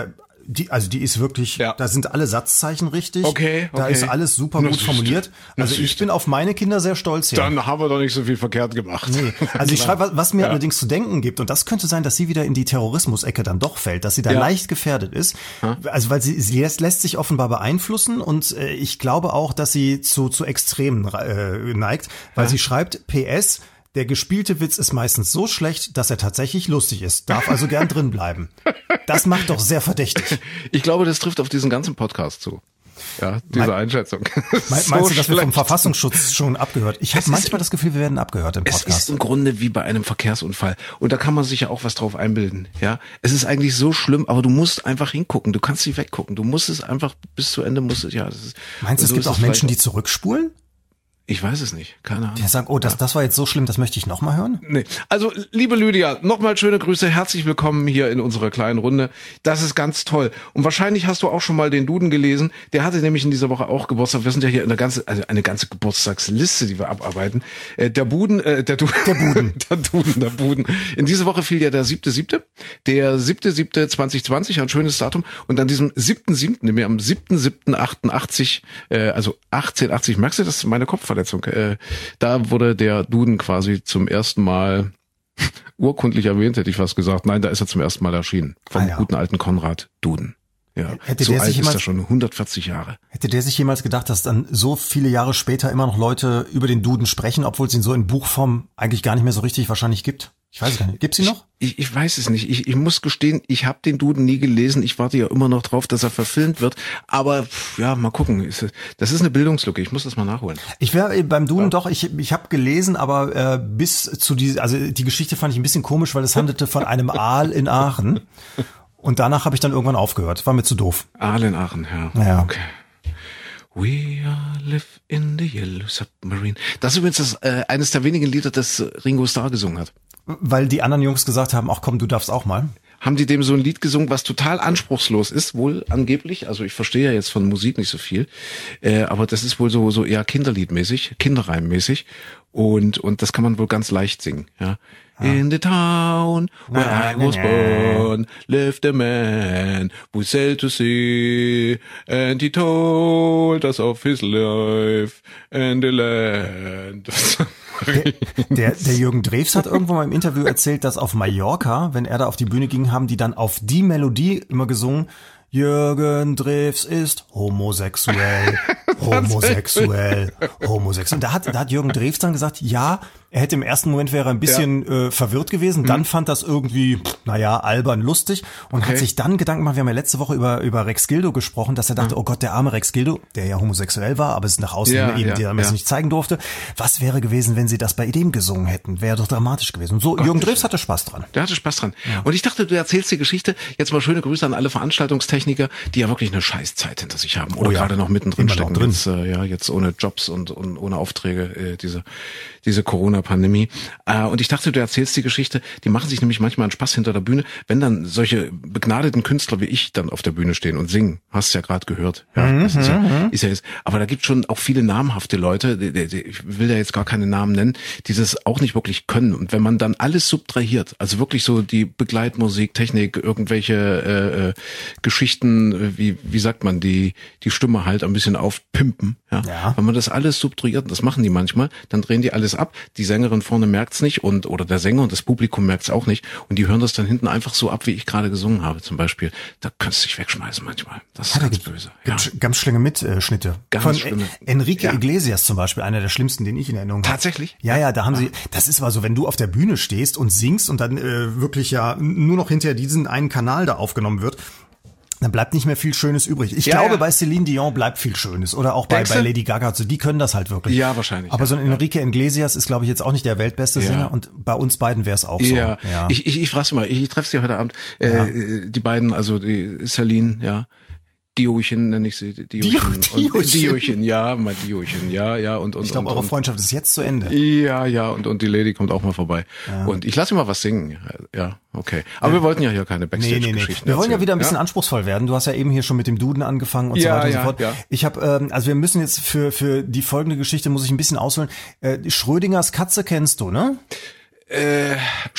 Die, also die ist wirklich, Ja. da sind alle Satzzeichen richtig. Okay, Da okay. ist alles super Na, gut siehste. formuliert. Na, Also ich siehste. bin auf meine Kinder sehr stolz hier. Dann haben wir doch nicht so viel verkehrt gemacht. Nee. Also ich schreibe, was mir Ja. allerdings zu denken gibt, und das könnte sein, dass sie wieder in die Terrorismus-Ecke dann doch fällt, dass sie da Ja. leicht gefährdet ist. Also weil sie, sie lässt, lässt sich offenbar beeinflussen und äh, ich glaube auch, dass sie zu, zu Extremen äh, neigt, weil Ja. sie schreibt, P S, der gespielte Witz ist meistens so schlecht, dass er tatsächlich lustig ist, darf also gern drin bleiben. Das macht doch sehr verdächtig. Ich glaube, das trifft auf diesen ganzen Podcast zu. Ja, diese Mein- Einschätzung. Me- So Meinst du, dass wir vom schlecht. Verfassungsschutz schon abgehört? Ich habe Es ist- manchmal das Gefühl, wir werden abgehört im Es ist Podcast. im Grunde wie bei einem Verkehrsunfall. Und da kann man sich ja auch was drauf einbilden. Ja, es ist eigentlich so schlimm, aber du musst einfach hingucken. Du kannst nicht weggucken. Du musst es einfach bis zu Ende musst es, ja, das ist. Meinst du, es so gibt ist auch Menschen, die vielleicht zurückspulen? Ich weiß es nicht. Keine Ahnung. Die sagen, oh, das, das war jetzt so schlimm, das möchte ich noch mal hören? Nee. Also, liebe Lydia, nochmal schöne Grüße, herzlich willkommen hier in unserer kleinen Runde. Das ist ganz toll. Und wahrscheinlich hast du auch schon mal den Duden gelesen. Der hatte nämlich in dieser Woche auch Geburtstag. Wir sind ja hier in der ganze, also eine ganze Geburtstagsliste, die wir abarbeiten. Äh, der Buden, äh, der Duden, der Buden, der Duden, der Buden. In dieser Woche fiel ja der siebte siebte, der siebte siebte zweitausendzwanzig, ein schönes Datum. Und an diesem siebten siebten, nämlich am siebten siebten achtundachtzig, äh, also achtzehnhundertachtzig, merkst du, das ist meine Kopfverletzung, äh, da wurde der Duden quasi zum ersten Mal urkundlich erwähnt, hätte ich fast gesagt. Nein, da ist er zum ersten Mal erschienen. Vom Ah, ja. guten alten Konrad Duden. Ja, Hätte so der alt sich ist jemals- er schon, hundertvierzig Jahre. Hätte der sich jemals gedacht, dass dann so viele Jahre später immer noch Leute über den Duden sprechen, obwohl es ihn so in Buchform eigentlich gar nicht mehr so richtig wahrscheinlich gibt? Ich weiß es gar nicht. Gibt's ihn noch? Ich, ich weiß es nicht. Ich, ich muss gestehen, ich habe den Duden nie gelesen. Ich warte ja immer noch drauf, dass er verfilmt wird. Aber pff, ja, mal gucken. Ist- Das ist eine Bildungslücke. Ich muss das mal nachholen. Ich wäre beim Duden doch, ich, ich habe gelesen, aber äh, bis zu die, also die Geschichte fand ich ein bisschen komisch, weil es handelte von einem Aal in Aachen. Und danach habe ich dann irgendwann aufgehört. War mir zu doof. Aal in Aachen, ja. Ja. Okay. We are live in the yellow submarine. Das ist übrigens das, äh, eines der wenigen Lieder, das Ringo Starr gesungen hat. Weil die anderen Jungs gesagt haben, ach komm, du darfst auch mal. Haben die dem so ein Lied gesungen, was total anspruchslos ist, wohl angeblich. Also ich verstehe ja jetzt von Musik nicht so viel, äh, aber das ist wohl so so eher Kinderliedmäßig, Kinderreimmäßig und und das kann man wohl ganz leicht singen. Ja. In the town where I was born lived a man who sailed to sea and he told us of his life and the land. Der, der Jürgen Drews hat irgendwo mal im Interview erzählt, dass auf Mallorca, wenn er da auf die Bühne ging, haben die dann auf die Melodie immer gesungen, Jürgen Drews ist homosexuell, homosexuell, homosexuell. Und da hat, da hat Jürgen Drews dann gesagt, ja, er hätte im ersten Moment wäre er ein bisschen äh, verwirrt gewesen, dann fand das irgendwie, naja, albern lustig und Okay. hat sich dann Gedanken gemacht, wir haben ja letzte Woche über, über Rex Gildo gesprochen, dass er dachte, oh Gott, der arme Rex Gildo, der ja homosexuell war, aber es nach außen Ja, eben ja, damals ja. nicht zeigen durfte. Was wäre gewesen, wenn sie das bei dem gesungen hätten? Wäre doch dramatisch gewesen. Und so, Jürgen Drews hatte Spaß dran. Der hatte Spaß dran. Und ich dachte, du erzählst die Geschichte. Jetzt mal schöne Grüße an alle Veranstaltungstechniker, die ja wirklich eine Scheißzeit hinter sich haben. Oder Oh ja. gerade noch mittendrin Immer noch stecken. drin. Jetzt, äh, ja, jetzt ohne Jobs und, und ohne Aufträge, äh, diese, diese Corona-Pandemie. Äh, und ich dachte, du erzählst die Geschichte. Die machen sich nämlich manchmal einen Spaß hinter der Bühne, wenn dann solche begnadeten Künstler wie ich dann auf der Bühne stehen und singen. Hast ja gerade gehört. Ja, Mhm, das ist ja, ist ja jetzt, aber da gibt schon auch viele namhafte Leute, die, die, die, ich will da jetzt gar keine Namen nennen, die das auch nicht wirklich können. Und wenn man dann alles subtrahiert, also wirklich so die Begleitmusik, Technik, irgendwelche äh, äh, Geschichten, äh, wie wie sagt man, die die Stimme halt ein bisschen aufpimpen, ja? Ja. Wenn man das alles subtrahiert, und das machen die manchmal, dann drehen die alles ab. Die Sängerin vorne merkt's nicht und oder der Sänger und das Publikum merkt's auch nicht und die hören das dann hinten einfach so ab, wie ich gerade gesungen habe, zum Beispiel. Da könntest du dich wegschmeißen manchmal. Das ist Ja, da ganz gibt- böse. Ja. Gibt ganz schlimme Mitschnitte. Ganz Von schlimme. E- Enrique Ja. Iglesias zum Beispiel, einer der schlimmsten, den ich in Erinnerung habe. Tatsächlich? Ja, ja, da haben sie, das ist aber so, wenn du auf der Bühne stehst und singst und dann äh, wirklich ja nur noch hinterher diesen einen Kanal da aufgenommen wird, dann bleibt nicht mehr viel Schönes übrig. Ich Ja, glaube, ja. bei Celine Dion bleibt viel Schönes. Oder auch bei, Denkst bei du? Lady Gaga. Also die können das halt wirklich. Ja, wahrscheinlich, Aber ja, so ein Enrique Iglesias ist, glaube ich, jetzt auch nicht der weltbeste Ja. Sänger. Und bei uns beiden wäre es auch so. Ja, Ja. ich, ich, ich frage mal, ich, ich treffe sie heute Abend, äh, Ja. die beiden, also die Celine, ja, Diochen nenne ich sie, Diochen. Dio- und- Diochen. Diochen, ja, mal Diochen, ja, ja, und, und, Ich glaube, und, eure und, Freundschaft ist jetzt zu Ende. ja, ja, und, und die Lady kommt auch mal vorbei. Und ich lasse ihr mal was singen. Ja, okay. Aber wir wollten ja hier keine Nee, nee, nee. Backstage-Geschichten Wir wollen ja erzählen. wieder ein bisschen anspruchsmal werden. Du hast ja eben hier schon mit dem Duden angefangen und so Ja, weiter und ja, so fort. ja. Ich habe, ähm, also wir müssen jetzt für für die folgende Geschichte muss ich ein bisschen ausholen. Äh, Schrödingers Katze kennst du, ne? Äh,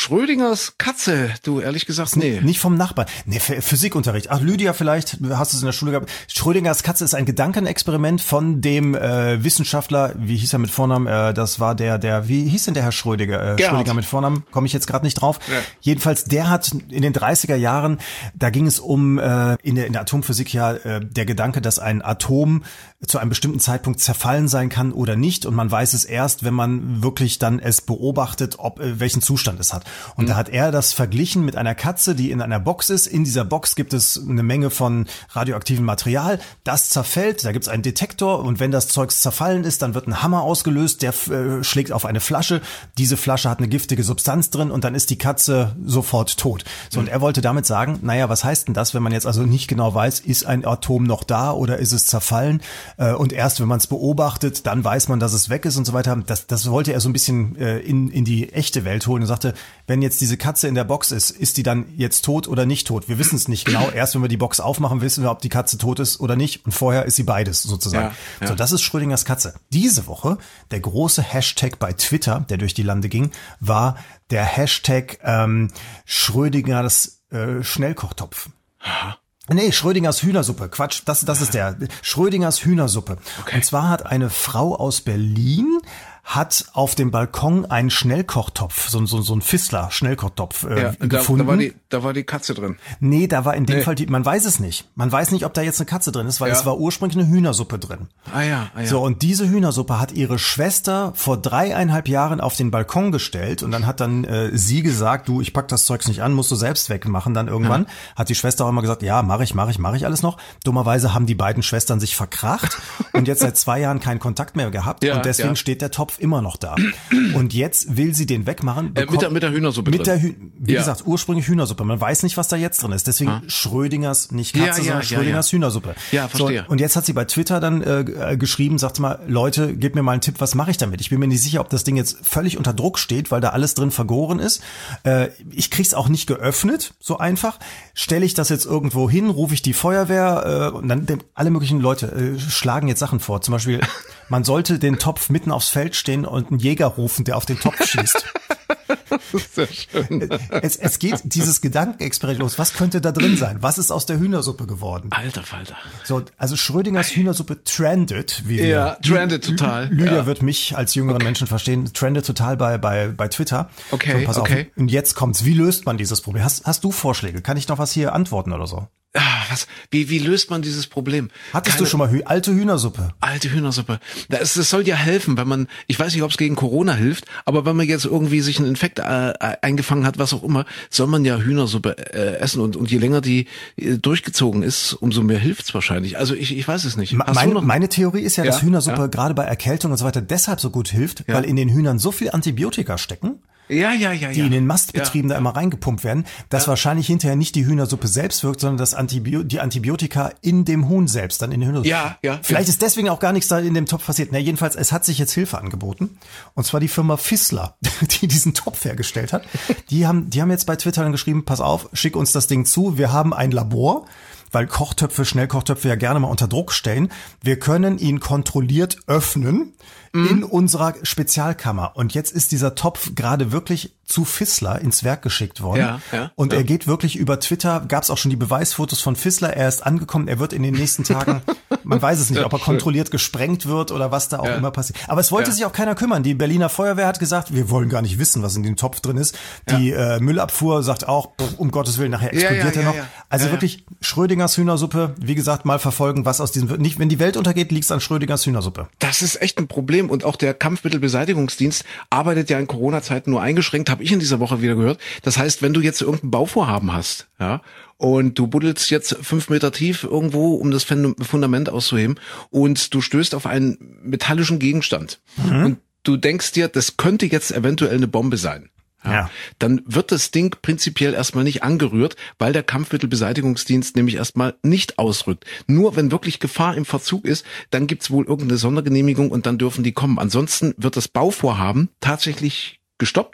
Schrödingers Katze, du, ehrlich gesagt, nee. Nicht vom Nachbarn. Nee, Physikunterricht. Ach, Lydia, vielleicht hast du es in der Schule gehabt. Schrödingers Katze ist ein Gedankenexperiment von dem äh, Wissenschaftler, wie hieß er mit Vornamen? Äh, das war der, der, wie hieß denn der Herr Schrödinger? Äh, Schrödinger mit Vornamen, komme ich jetzt gerade nicht drauf. Ja. Jedenfalls, der hat in den dreißiger Jahren, da ging es um äh, in, der, in der Atomphysik ja äh, der Gedanke, dass ein Atom zu einem bestimmten Zeitpunkt zerfallen sein kann oder nicht. Und man weiß es erst, wenn man wirklich dann es beobachtet, ob äh, welchen Zustand es hat. Und mhm. da hat er das verglichen mit einer Katze, die in einer Box ist. In dieser Box gibt es eine Menge von radioaktivem Material. Das zerfällt, da gibt es einen Detektor. Und wenn das Zeugs zerfallen ist, dann wird ein Hammer ausgelöst, der äh, schlägt auf eine Flasche. Diese Flasche hat eine giftige Substanz drin und dann ist die Katze sofort tot. So, mhm. und er wollte damit sagen, naja, was heißt denn das, wenn man jetzt also nicht genau weiß, ist ein Atom noch da oder ist es zerfallen? Und erst wenn man es beobachtet, dann weiß man, dass es weg ist und so weiter. Das, das wollte er so ein bisschen äh, in, in die echte Welt holen und sagte, wenn jetzt diese Katze in der Box ist, ist die dann jetzt tot oder nicht tot? Wir wissen es nicht genau. Erst wenn wir die Box aufmachen, wissen wir, ob die Katze tot ist oder nicht. Und vorher ist sie beides sozusagen. Ja, ja. So, das ist Schrödingers Katze. Diese Woche, der große Hashtag bei Twitter, der durch die Lande ging, war der Hashtag ähm, Schrödingers äh, Schnellkochtopf. Aha. Nee, Schrödingers Hühnersuppe. Quatsch, das, das ist der. Schrödingers Hühnersuppe. Okay. Und zwar hat eine Frau aus Berlin hat auf dem Balkon einen Schnellkochtopf, so, so, so ein Fissler Schnellkochtopf äh, ja, gefunden. Da, da war die, da war die Katze drin. Nee, da war in dem nee. Fall die, man weiß es nicht. Man weiß nicht, ob da jetzt eine Katze drin ist, weil ja. es war ursprünglich eine Hühnersuppe drin. Ah ja, ah ja. So, und diese Hühnersuppe hat ihre Schwester vor dreieinhalb Jahren auf den Balkon gestellt und dann hat dann äh, sie gesagt, du, ich pack das Zeugs nicht an, musst du selbst wegmachen dann irgendwann. Ja. Hat die Schwester auch immer gesagt, ja, mach ich, mach ich, mach ich alles noch. Dummerweise haben die beiden Schwestern sich verkracht und jetzt seit zwei Jahren keinen Kontakt mehr gehabt ja, und deswegen ja. steht der Topf immer noch da. Und jetzt will sie den wegmachen. Bekommt, äh, mit, der, mit der Hühnersuppe mit drin. Der, wie ja. gesagt, ursprünglich Hühnersuppe. Man weiß nicht, was da jetzt drin ist. Deswegen ah. Schrödingers, nicht Katze, ja, ja, sondern ja, Schrödingers ja. Hühnersuppe. Ja, verstehe. So, und jetzt hat sie bei Twitter dann äh, geschrieben, sagt mal, Leute, gebt mir mal einen Tipp, was mache ich damit? Ich bin mir nicht sicher, ob das Ding jetzt völlig unter Druck steht, weil da alles drin vergoren ist. Äh, ich krieg's auch nicht geöffnet, so einfach. Stelle ich das jetzt irgendwo hin, rufe ich die Feuerwehr äh, und dann alle möglichen Leute äh, schlagen jetzt Sachen vor. Zum Beispiel, man sollte den Topf mitten aufs Feld stehen und einen Jäger rufen, der auf den Topf schießt. Das ist sehr schön. Es, es geht dieses Gedankenexperiment los. Was könnte da drin sein? Was ist aus der Hühnersuppe geworden? Alter Falter. So, also Schrödingers Hühnersuppe trendet, wie wir. Ja, trendet total. Lydia ja. wird mich als jüngeren okay. Menschen verstehen. Trendet total bei bei bei Twitter. Okay, so, pass okay. auf. Und jetzt kommt's. Wie löst man dieses Problem? Hast hast du Vorschläge? Kann ich noch was hier antworten oder so? Ah, was? Wie, wie löst man dieses Problem? Hattest Keine, du schon mal Hü- alte Hühnersuppe? Alte Hühnersuppe. Das, das soll ja helfen, wenn man, ich weiß nicht, ob es gegen Corona hilft, aber wenn man jetzt irgendwie sich einen Infekt äh, eingefangen hat, was auch immer, soll man ja Hühnersuppe äh, essen und, und je länger die äh, durchgezogen ist, umso mehr hilft's wahrscheinlich. Also ich, ich weiß es nicht. Hast meine, meine Theorie ist ja, ja dass Hühnersuppe ja. gerade bei Erkältung und so weiter deshalb so gut hilft, ja. weil in den Hühnern so viel Antibiotika stecken. Ja, ja, ja, die ja. in den Mastbetrieben ja. da immer reingepumpt werden, dass ja. wahrscheinlich hinterher nicht die Hühnersuppe selbst wirkt, sondern das Antibio- die Antibiotika in dem Huhn selbst, dann in den Hühnersuppe. Ja, ja. Vielleicht ja. ist deswegen auch gar nichts da in dem Topf passiert. Na, jedenfalls, es hat sich jetzt Hilfe angeboten. Und zwar die Firma Fissler, die diesen Topf hergestellt hat. Die haben, die haben jetzt bei Twitter dann geschrieben, pass auf, schick uns das Ding zu. Wir haben ein Labor, weil Kochtöpfe, Schnellkochtöpfe ja gerne mal unter Druck stellen. Wir können ihn kontrolliert öffnen mhm. in unserer Spezialkammer. Und jetzt ist dieser Topf gerade wirklich zu Fissler ins Werk geschickt worden. Ja, ja, und ja. er geht wirklich über Twitter, gab es auch schon die Beweisfotos von Fissler. Er ist angekommen, er wird in den nächsten Tagen, man weiß es nicht, ob er kontrolliert gesprengt wird oder was da auch ja. immer passiert. Aber es wollte ja. sich auch keiner kümmern. Die Berliner Feuerwehr hat gesagt, wir wollen gar nicht wissen, was in dem Topf drin ist. Die ja. äh, Müllabfuhr sagt auch, pff, um Gottes Willen, nachher explodiert ja, ja, er noch. Ja, ja. Also ja, wirklich Schrödingers Hühnersuppe, wie gesagt, mal verfolgen, was aus diesem, nicht, wenn die Welt untergeht, liegt es an Schrödingers Hühnersuppe. Das ist echt ein Problem und auch der Kampfmittelbeseitigungsdienst arbeitet ja in Corona-Zeiten nur eingeschränkt, habe ich in dieser Woche wieder gehört. Das heißt, wenn du jetzt irgendein Bauvorhaben hast, ja, und du buddelst jetzt fünf Meter tief irgendwo, um das Fundament auszuheben und du stößt auf einen metallischen Gegenstand mhm. und du denkst dir, das könnte jetzt eventuell eine Bombe sein. Ja, ja. Dann wird das Ding prinzipiell erstmal nicht angerührt, weil der Kampfmittelbeseitigungsdienst nämlich erstmal nicht ausrückt. Nur wenn wirklich Gefahr im Verzug ist, dann gibt's wohl irgendeine Sondergenehmigung und dann dürfen die kommen. Ansonsten wird das Bauvorhaben tatsächlich gestoppt.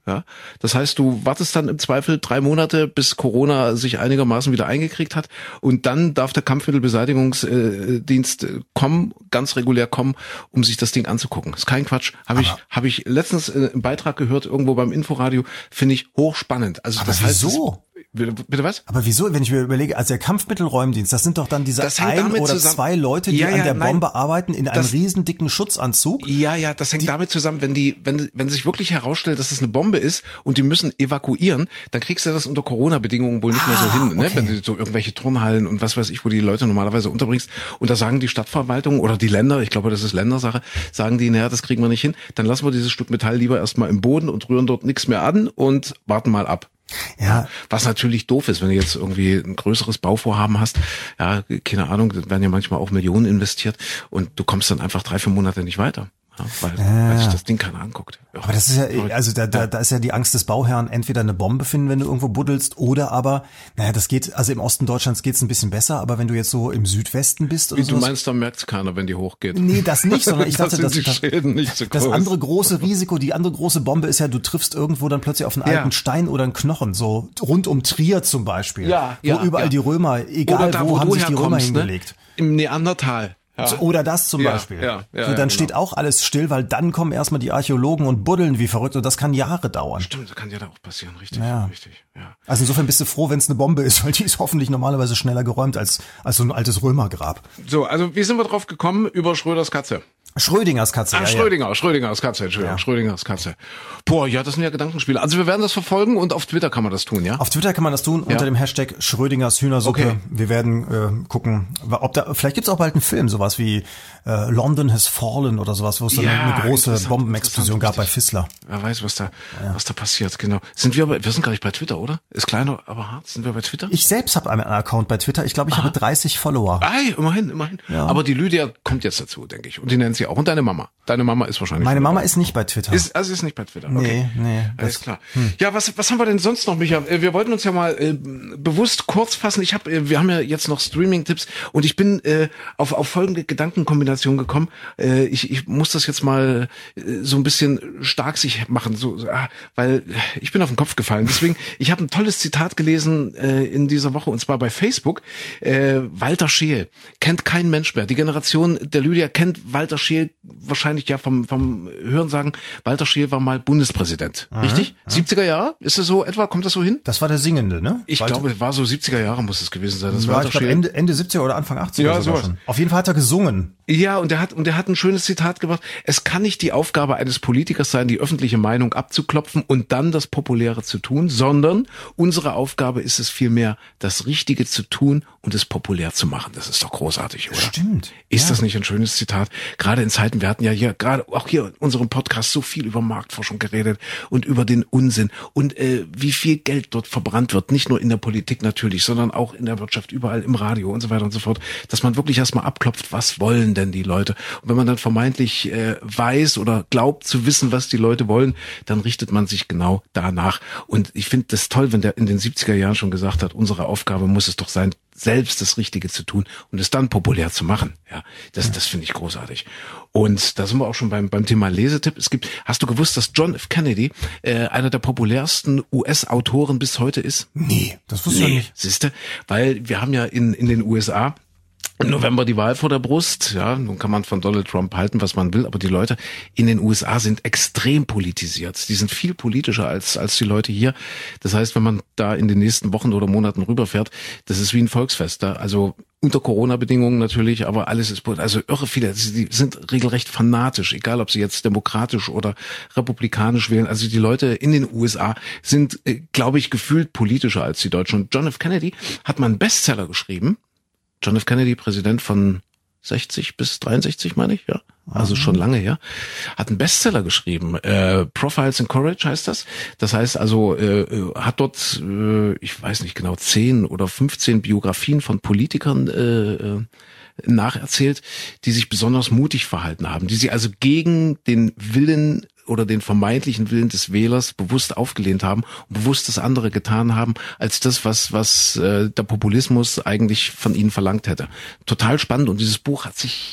Ja, das heißt, du wartest dann im Zweifel drei Monate, bis Corona sich einigermaßen wieder eingekriegt hat, und dann darf der Kampfmittelbeseitigungsdienst kommen, ganz regulär kommen, um sich das Ding anzugucken. Ist kein Quatsch. Habe ich habe ich letztens einen Beitrag gehört irgendwo beim Inforadio, finde ich hochspannend. Also aber das heißt, wieso? Bitte, bitte was? Aber wieso, wenn ich mir überlege, also der Kampfmittelräumdienst, das sind doch dann diese ein oder zusammen, zwei Leute, die ja, ja, an der nein, Bombe arbeiten, in einem das, riesen dicken Schutzanzug? Ja, ja, das hängt die, damit zusammen, wenn die, wenn, wenn sich wirklich herausstellt, dass es eine Bombe ist und die müssen evakuieren, dann kriegst du das unter Corona-Bedingungen wohl nicht ah, mehr so hin, ne? Okay. Wenn du so irgendwelche Turnhallen und was weiß ich, wo die Leute normalerweise unterbringst, und da sagen die Stadtverwaltung oder die Länder, ich glaube, das ist Ländersache, sagen die, naja, das kriegen wir nicht hin, dann lassen wir dieses Stück Metall lieber erstmal im Boden und rühren dort nichts mehr an und warten mal ab. Ja, was natürlich doof ist, wenn du jetzt irgendwie ein größeres Bauvorhaben hast, ja, keine Ahnung, da werden ja manchmal auch Millionen investiert und du kommst dann einfach drei, vier Monate nicht weiter. Ja, weil, ja. weil sich das Ding keiner anguckt. Ja. Aber das ist ja, also da, da, da ist ja die Angst des Bauherrn, entweder eine Bombe finden, wenn du irgendwo buddelst, oder aber, naja, das geht, also im Osten Deutschlands geht's ein bisschen besser, aber wenn du jetzt so im Südwesten bist oder so. Wie du meinst, da merkt's keiner, wenn die hochgeht. Nee, das nicht, sondern ich dachte, das, das, das, nicht so das andere große Risiko, die andere große Bombe ist ja, du triffst irgendwo dann plötzlich auf einen ja. alten Stein oder einen Knochen, so rund um Trier zum Beispiel, ja, wo ja, überall ja. die Römer, egal da, wo, wo haben sich die Römer ne? hingelegt. Im Neandertal. Ja. Oder das zum ja, Beispiel. Ja, ja, so, dann ja, steht genau. auch alles still, weil dann kommen erstmal die Archäologen und buddeln wie verrückt, und das kann Jahre dauern. Stimmt, das kann ja da auch passieren, richtig, ja. richtig. Ja. Also insofern bist du froh, wenn es eine Bombe ist, weil die ist hoffentlich normalerweise schneller geräumt als, als so ein altes Römergrab. So, also wie sind wir drauf gekommen? Über Schröders Katze. Schrödingers Katze. Ah, ja, Schrödinger, ja. Schrödingers Katze, Entschuldigung, ja. Schrödingers Katze. Boah, ja, das sind ja Gedankenspiele. Also wir werden das verfolgen und auf Twitter kann man das tun, ja? Auf Twitter kann man das tun, ja. unter dem Hashtag Schrödingers Hühnersuppe. Okay. Wir werden äh, gucken, ob da, vielleicht gibt's auch bald einen Film, sowas wie äh, London Has Fallen oder sowas, wo es dann ja, eine große Bombenexplosion gab bei Fissler. Wer weiß, was da, ja. was da passiert, genau. Sind wir aber, wir sind gar nicht bei Twitter, oder? Ist kleiner, aber hart. Sind wir bei Twitter? Ich selbst habe einen Account bei Twitter. Ich glaube, ich Aha. habe dreißig Follower. Ei, immerhin, immerhin. Ja. Aber die Lydia kommt jetzt dazu, denke ich. Und die nennt sie auch. Und deine Mama. Deine Mama ist wahrscheinlich. Meine Mama ist nicht bei Twitter. Ist, also ist nicht bei Twitter. Okay. Nee, nee. Alles klar. Hm. Ja, was, was haben wir denn sonst noch, Micha? Wir wollten uns ja mal äh, bewusst kurz fassen. Ich habe, äh, wir haben ja jetzt noch Streaming-Tipps und ich bin äh, auf, auf folgende Gedankenkombination gekommen. Äh, ich, ich muss das jetzt mal äh, so ein bisschen stark sich machen, so, so ah, weil ich bin auf den Kopf gefallen. Deswegen, ich habe ein tolles Zitat gelesen äh, in dieser Woche und zwar bei Facebook. Äh, Walter Scheel kennt kein Mensch mehr. Die Generation der Lydia kennt Walter Scheel wahrscheinlich ja vom vom Hörensagen. Walter Scheel war mal Bundespräsident, mhm, richtig? Mhm. siebziger Jahre? Ist das so etwa? Kommt das so hin? Das war der Singende, ne? Ich Walter? glaube, es war so siebziger Jahre muss es gewesen sein. Das ja, war ich glaube Ende, Ende siebziger oder Anfang achtziger. Ja, sowas. Schon. Auf jeden Fall hat er gesungen. Ja, und er hat und er hat ein schönes Zitat gebracht. Es kann nicht die Aufgabe eines Politikers sein, die öffentliche Meinung abzuklopfen und dann das Populäre zu tun, sondern unsere Aufgabe ist es vielmehr, das Richtige zu tun und es populär zu machen. Das ist doch großartig, oder? Stimmt. Ist ja. das nicht ein schönes Zitat? Gerade in Zeiten, wir hatten ja hier, gerade auch hier in unserem Podcast so viel über Marktforschung geredet und über den Unsinn und äh, wie viel Geld dort verbrannt wird. Nicht nur in der Politik natürlich, sondern auch in der Wirtschaft, überall im Radio und so weiter und so fort. Dass man wirklich erstmal abklopft, was wollen denn die Leute? Und wenn man dann vermeintlich äh, weiß oder glaubt zu wissen, was die Leute wollen, dann richtet man sich genau danach. Und ich finde das toll, wenn der in den siebziger Jahren schon gesagt hat, unsere Aufgabe muss es doch sein, selbst das Richtige zu tun und es dann populär zu machen. Ja, das, ja. das finde ich großartig. Und da sind wir auch schon beim, beim Thema Lesetipp. Es gibt, hast du gewusst, dass John F. Kennedy äh, einer der populärsten U S-Autoren bis heute ist? Nee, das wusste ich nee, nicht. Siehste, weil wir haben ja in, in den U S A im November die Wahl vor der Brust, ja, nun kann man von Donald Trump halten, was man will, aber die Leute in den U S A sind extrem politisiert. Die sind viel politischer als als die Leute hier. Das heißt, wenn man da in den nächsten Wochen oder Monaten rüberfährt, das ist wie ein Volksfest. Da, also unter Corona-Bedingungen natürlich, aber alles ist, also irre viele, die sind regelrecht fanatisch, egal ob sie jetzt demokratisch oder republikanisch wählen. Also die Leute in den U S A sind, glaube ich, gefühlt politischer als die Deutschen. Und John F. Kennedy hat mal einen Bestseller geschrieben. John F. Kennedy, Präsident von sechzig bis dreiundsechzig, meine ich, ja. Also schon lange her. Hat einen Bestseller geschrieben. Äh, Profiles in Courage heißt das. Das heißt also, äh, hat dort, äh, ich weiß nicht genau, zehn oder fünfzehn Biografien von Politikern äh, nacherzählt, die sich besonders mutig verhalten haben, die sie also gegen den Willen oder den vermeintlichen Willen des Wählers bewusst aufgelehnt haben und bewusst das andere getan haben, als das, was was äh, der Populismus eigentlich von ihnen verlangt hätte. Total spannend und dieses Buch hat sich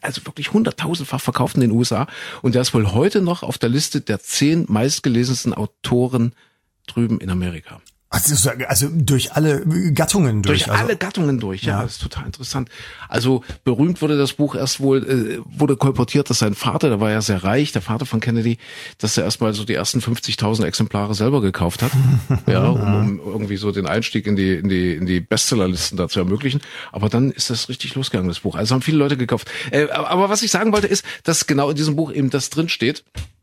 also wirklich hunderttausendfach verkauft in den U S A und der ist wohl heute noch auf der Liste der zehn meistgelesensten Autoren drüben in Amerika. Also, also durch alle Gattungen durch. Durch also, alle Gattungen durch, ja, ja. Das ist total interessant. Also berühmt wurde das Buch erst wohl, äh, wurde kolportiert, dass sein Vater, der war ja sehr reich, der Vater von Kennedy, dass er erstmal so die ersten fünfzigtausend Exemplare selber gekauft hat, ja, um, um irgendwie so den Einstieg in die in die in die Bestsellerlisten da zu ermöglichen. Aber dann ist das richtig losgegangen, das Buch. Also haben viele Leute gekauft. Äh, aber was ich sagen wollte ist, dass genau in diesem Buch eben das drin steht,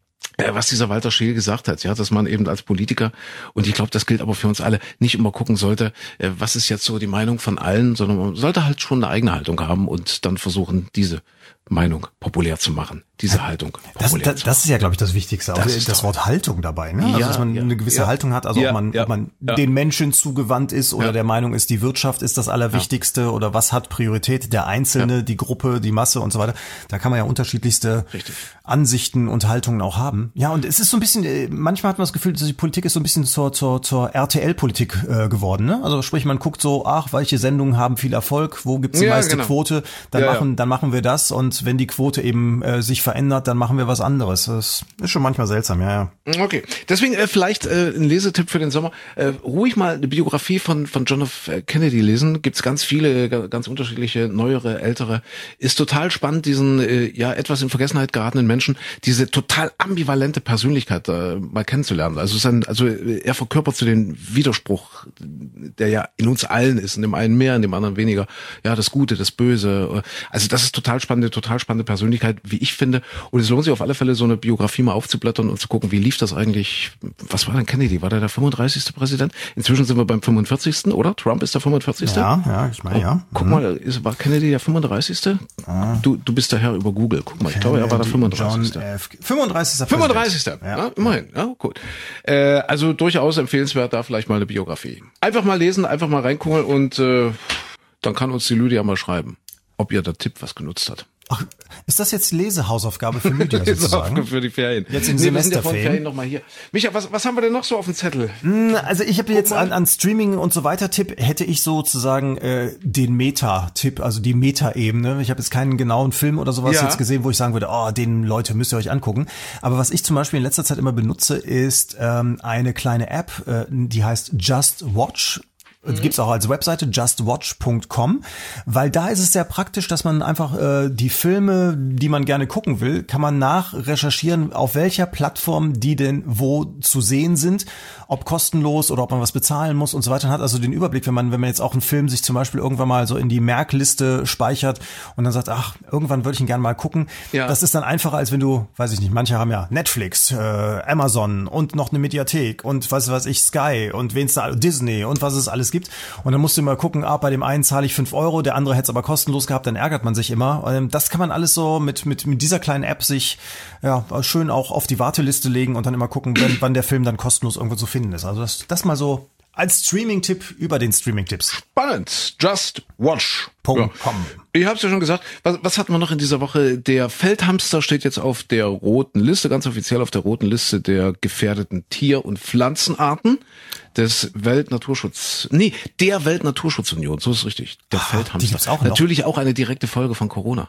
was dieser Walter Scheel gesagt hat, ja, dass man eben als Politiker, und ich glaube, das gilt aber für uns alle, nicht immer gucken sollte, was ist jetzt so die Meinung von allen, sondern man sollte halt schon eine eigene Haltung haben und dann versuchen, diese Meinung populär zu machen, diese Haltung populär das, das, zu machen. Das ist ja, glaube ich, das Wichtigste, das, das, das Wort Haltung dabei, ne? Also, ja, dass man ja, eine gewisse ja. Haltung hat, also ja, ob man, ja, ob man ja. den Menschen zugewandt ist oder ja. der Meinung ist, die Wirtschaft ist das Allerwichtigste ja. oder was hat Priorität, der Einzelne, ja. die Gruppe, die Masse und so weiter. Da kann man ja unterschiedlichste Richtig. Ansichten und Haltungen auch haben. Ja, und es ist so ein bisschen, manchmal hat man das Gefühl, dass die Politik ist so ein bisschen zur, zur, zur R T L-Politik äh, geworden, ne? Also sprich, man guckt so, ach, welche Sendungen haben viel Erfolg, wo gibt's die ja, meiste genau. Quote, dann ja, machen, ja. dann machen wir das und wenn die Quote eben äh, sich verändert, dann machen wir was anderes. Das ist schon manchmal seltsam, ja, ja. Okay, deswegen äh, vielleicht äh, ein Lesetipp für den Sommer. Äh, ruhig mal eine Biografie von von John F. Kennedy lesen. Gibt's ganz viele, ganz unterschiedliche, neuere, ältere. Ist total spannend, diesen äh, ja etwas in Vergessenheit geratenen Menschen, diese total ambivalente Persönlichkeit äh, mal kennenzulernen. Also, es ist ein, also er verkörpert so den Widerspruch, der ja in uns allen ist, in dem einen mehr, in dem anderen weniger. Ja, das Gute, das Böse. Also das ist total spannende, total spannende Persönlichkeit, wie ich finde. Und es lohnt sich auf alle Fälle, so eine Biografie mal aufzublättern und zu gucken, wie lief das eigentlich? Was war denn Kennedy? War der der fünfunddreißigste Präsident? Inzwischen sind wir beim fünfundvierzigsten, oder? Trump ist der fünfundvierzigste Ja, ja, ich meine, ja. Guck mhm. mal, ist, war Kennedy der fünfunddreißigste Ah. Du, du bist der Herr über Google. Guck mal, ich glaube, er war der fünfunddreißigste John F. fünfunddreißigste fünfunddreißigste Ja. Ja, immerhin. Ja, gut. Äh, also durchaus empfehlenswert, da vielleicht mal eine Biografie. Einfach mal lesen, einfach mal reingucken und äh, dann kann uns die Lydia mal schreiben, ob ihr der Tipp was genutzt hat. Ach, ist das jetzt Lesehausaufgabe für Lydia sozusagen? Für die Ferien. Jetzt in nee, Semesterferien. Ferien noch mal hier. Micha, was, was haben wir denn noch so auf dem Zettel? Also ich habe jetzt an, an Streaming und so weiter Tipp, hätte ich sozusagen äh, den Meta-Tipp, also die Meta-Ebene. Ich habe jetzt keinen genauen Film oder sowas ja. jetzt gesehen, wo ich sagen würde, oh, den Leute müsst ihr euch angucken. Aber was ich zum Beispiel in letzter Zeit immer benutze, ist ähm, eine kleine App, äh, die heißt Just Watch. Mhm. Gibt's auch als Webseite just watch punkt com, weil da ist es sehr praktisch, dass man einfach äh, die Filme, die man gerne gucken will, kann man nachrecherchieren, auf welcher Plattform die denn wo zu sehen sind, ob kostenlos oder ob man was bezahlen muss und so weiter. Man hat also den Überblick, wenn man wenn man jetzt auch einen Film sich zum Beispiel irgendwann mal so in die Merkliste speichert und dann sagt, ach, irgendwann würde ich ihn gerne mal gucken. Ja. Das ist dann einfacher, als wenn du, weiß ich nicht, manche haben ja Netflix, äh, Amazon und noch eine Mediathek und was weiß ich, Sky und wen's da, Disney und was es alles gibt. Und dann musst du immer gucken, ah, bei dem einen zahle ich fünf Euro, der andere hätte es aber kostenlos gehabt, dann ärgert man sich immer. Das kann man alles so mit mit mit dieser kleinen App sich ja schön auch auf die Warteliste legen und dann immer gucken, wenn, wann der Film dann kostenlos irgendwo zu finden ist. Also das, das mal so als Streaming-Tipp über den Streaming-Tipps. Spannend. Just watch. Punkt com. Ja. Ich habe es ja schon gesagt. Was, was hatten wir noch in dieser Woche? Der Feldhamster steht jetzt auf der roten Liste, ganz offiziell auf der roten Liste der gefährdeten Tier- und Pflanzenarten des Weltnaturschutz. Nee, der Weltnaturschutzunion. So ist richtig. Der ah, Feldhamster. Auch Natürlich auch eine direkte Folge von Corona.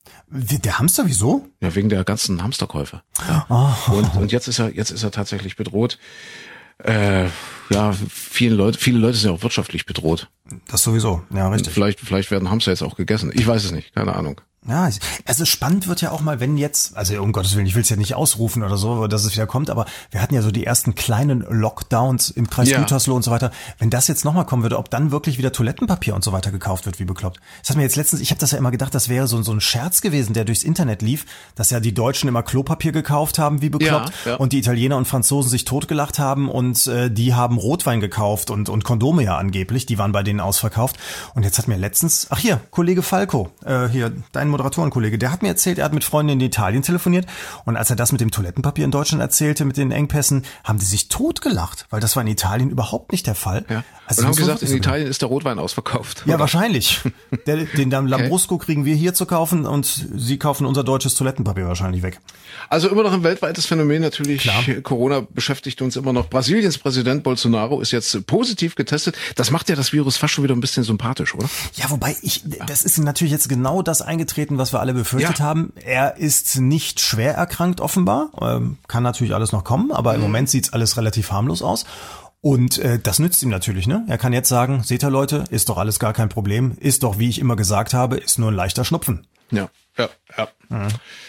Der Hamster, wieso? Ja, wegen der ganzen Hamsterkäufe. Ja. Oh. Und, und jetzt ist er, jetzt ist er tatsächlich bedroht. Äh, ja, viele Leute, viele Leute sind ja auch wirtschaftlich bedroht. Das sowieso, ja, richtig. Und vielleicht, vielleicht werden Hamster jetzt auch gegessen. Ich weiß es nicht, keine Ahnung. Ja, also spannend wird ja auch mal, wenn jetzt, also um Gottes Willen, ich will es ja nicht ausrufen oder so, dass es wieder kommt, aber wir hatten ja so die ersten kleinen Lockdowns im Kreis ja. Gütersloh und so weiter. Wenn das jetzt nochmal kommen würde, ob dann wirklich wieder Toilettenpapier und so weiter gekauft wird, wie bekloppt. Das hat mir jetzt letztens, ich habe das ja immer gedacht, das wäre so, so ein Scherz gewesen, der durchs Internet lief, dass ja die Deutschen immer Klopapier gekauft haben, wie bekloppt, ja, ja. und die Italiener und Franzosen sich totgelacht haben und äh, die haben Rotwein gekauft und, und Kondome ja angeblich, die waren bei denen ausverkauft. Und jetzt hat mir letztens, ach hier, Kollege Falco, äh, hier, dein Moderatorenkollege, der hat mir erzählt, er hat mit Freunden in Italien telefoniert und als er das mit dem Toilettenpapier in Deutschland erzählte, mit den Engpässen, haben die sich totgelacht, weil das war in Italien überhaupt nicht der Fall. Ja. Also und haben gesagt, in Italien ist der Rotwein ausverkauft. Ja, oder? Wahrscheinlich. Der, den dann Lambrusco okay. kriegen wir hier zu kaufen und sie kaufen unser deutsches Toilettenpapier wahrscheinlich weg. Also immer noch ein weltweites Phänomen natürlich. Klar. Corona beschäftigt uns immer noch. Brasiliens Präsident Bolsonaro ist jetzt positiv getestet. Das macht ja das Virus fast schon wieder ein bisschen sympathisch, oder? Ja, wobei ich, das ist natürlich jetzt genau das eingetreten, eingetreten, was wir alle befürchtet Ja. haben. Er ist nicht schwer erkrankt offenbar, ähm, kann natürlich alles noch kommen, aber im Mhm. Moment sieht's alles relativ harmlos aus. Und äh, das nützt ihm natürlich, ne? Er kann jetzt sagen, seht ihr Leute, ist doch alles gar kein Problem, ist doch, wie ich immer gesagt habe, ist nur ein leichter Schnupfen. Ja, ja, ja. Ja,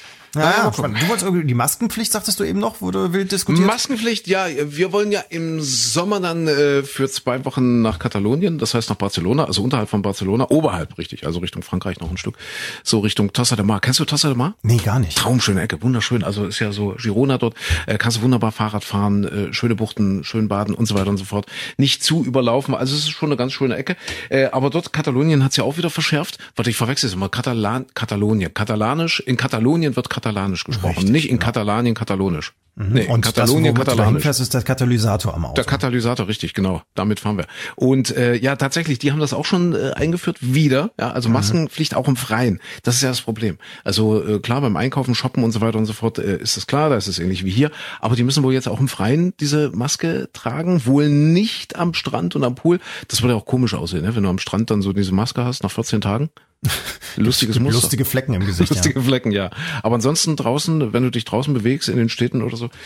ja, ja, spannend. Du wolltest irgendwie die Maskenpflicht, sagtest du eben noch, wurde wild diskutiert? Maskenpflicht, ja, wir wollen ja im Sommer dann äh, für zwei Wochen nach Katalonien, das heißt nach Barcelona, also unterhalb von Barcelona, oberhalb, richtig, also Richtung Frankreich noch ein Stück, so Richtung Tossa de Mar. Kennst du Tossa de Mar? Nee, gar nicht. Traumschöne Ecke, wunderschön, also ist ja so Girona dort, äh, kannst du wunderbar Fahrrad fahren, äh, schöne Buchten, schön baden und so weiter und so fort. Nicht zu überlaufen, also es ist schon eine ganz schöne Ecke, äh, aber dort, Katalonien hat's ja auch wieder verschärft. Warte, ich verwechsel es immer, Katalan, Katalonien, katalanisch, in Katalonien wird katalanisch gesprochen. Richtig, nicht in ja. Katalanien katalonisch. Nee, in Und Katalonien das, womit du da katalanisch. hinfährst, ist der Katalysator am Auto. Der Katalysator, richtig, genau. Damit fahren wir. Und äh, ja, tatsächlich, die haben das auch schon äh, eingeführt, wieder. Ja, also Maskenpflicht auch im Freien. Das ist ja das Problem. Also äh, klar, beim Einkaufen, Shoppen und so weiter und so fort äh, ist das klar, da ist es ähnlich wie hier. Aber die müssen wohl jetzt auch im Freien diese Maske tragen, wohl nicht am Strand und am Pool. Das würde ja auch komisch aussehen, ne? Wenn du am Strand dann so diese Maske hast nach vierzehn Tagen. Lustiges Muster. Lustige Flecken im Gesicht. Lustige ja. Flecken, ja. Aber ansonsten draußen, wenn du dich draußen bewegst in den Städten oder so,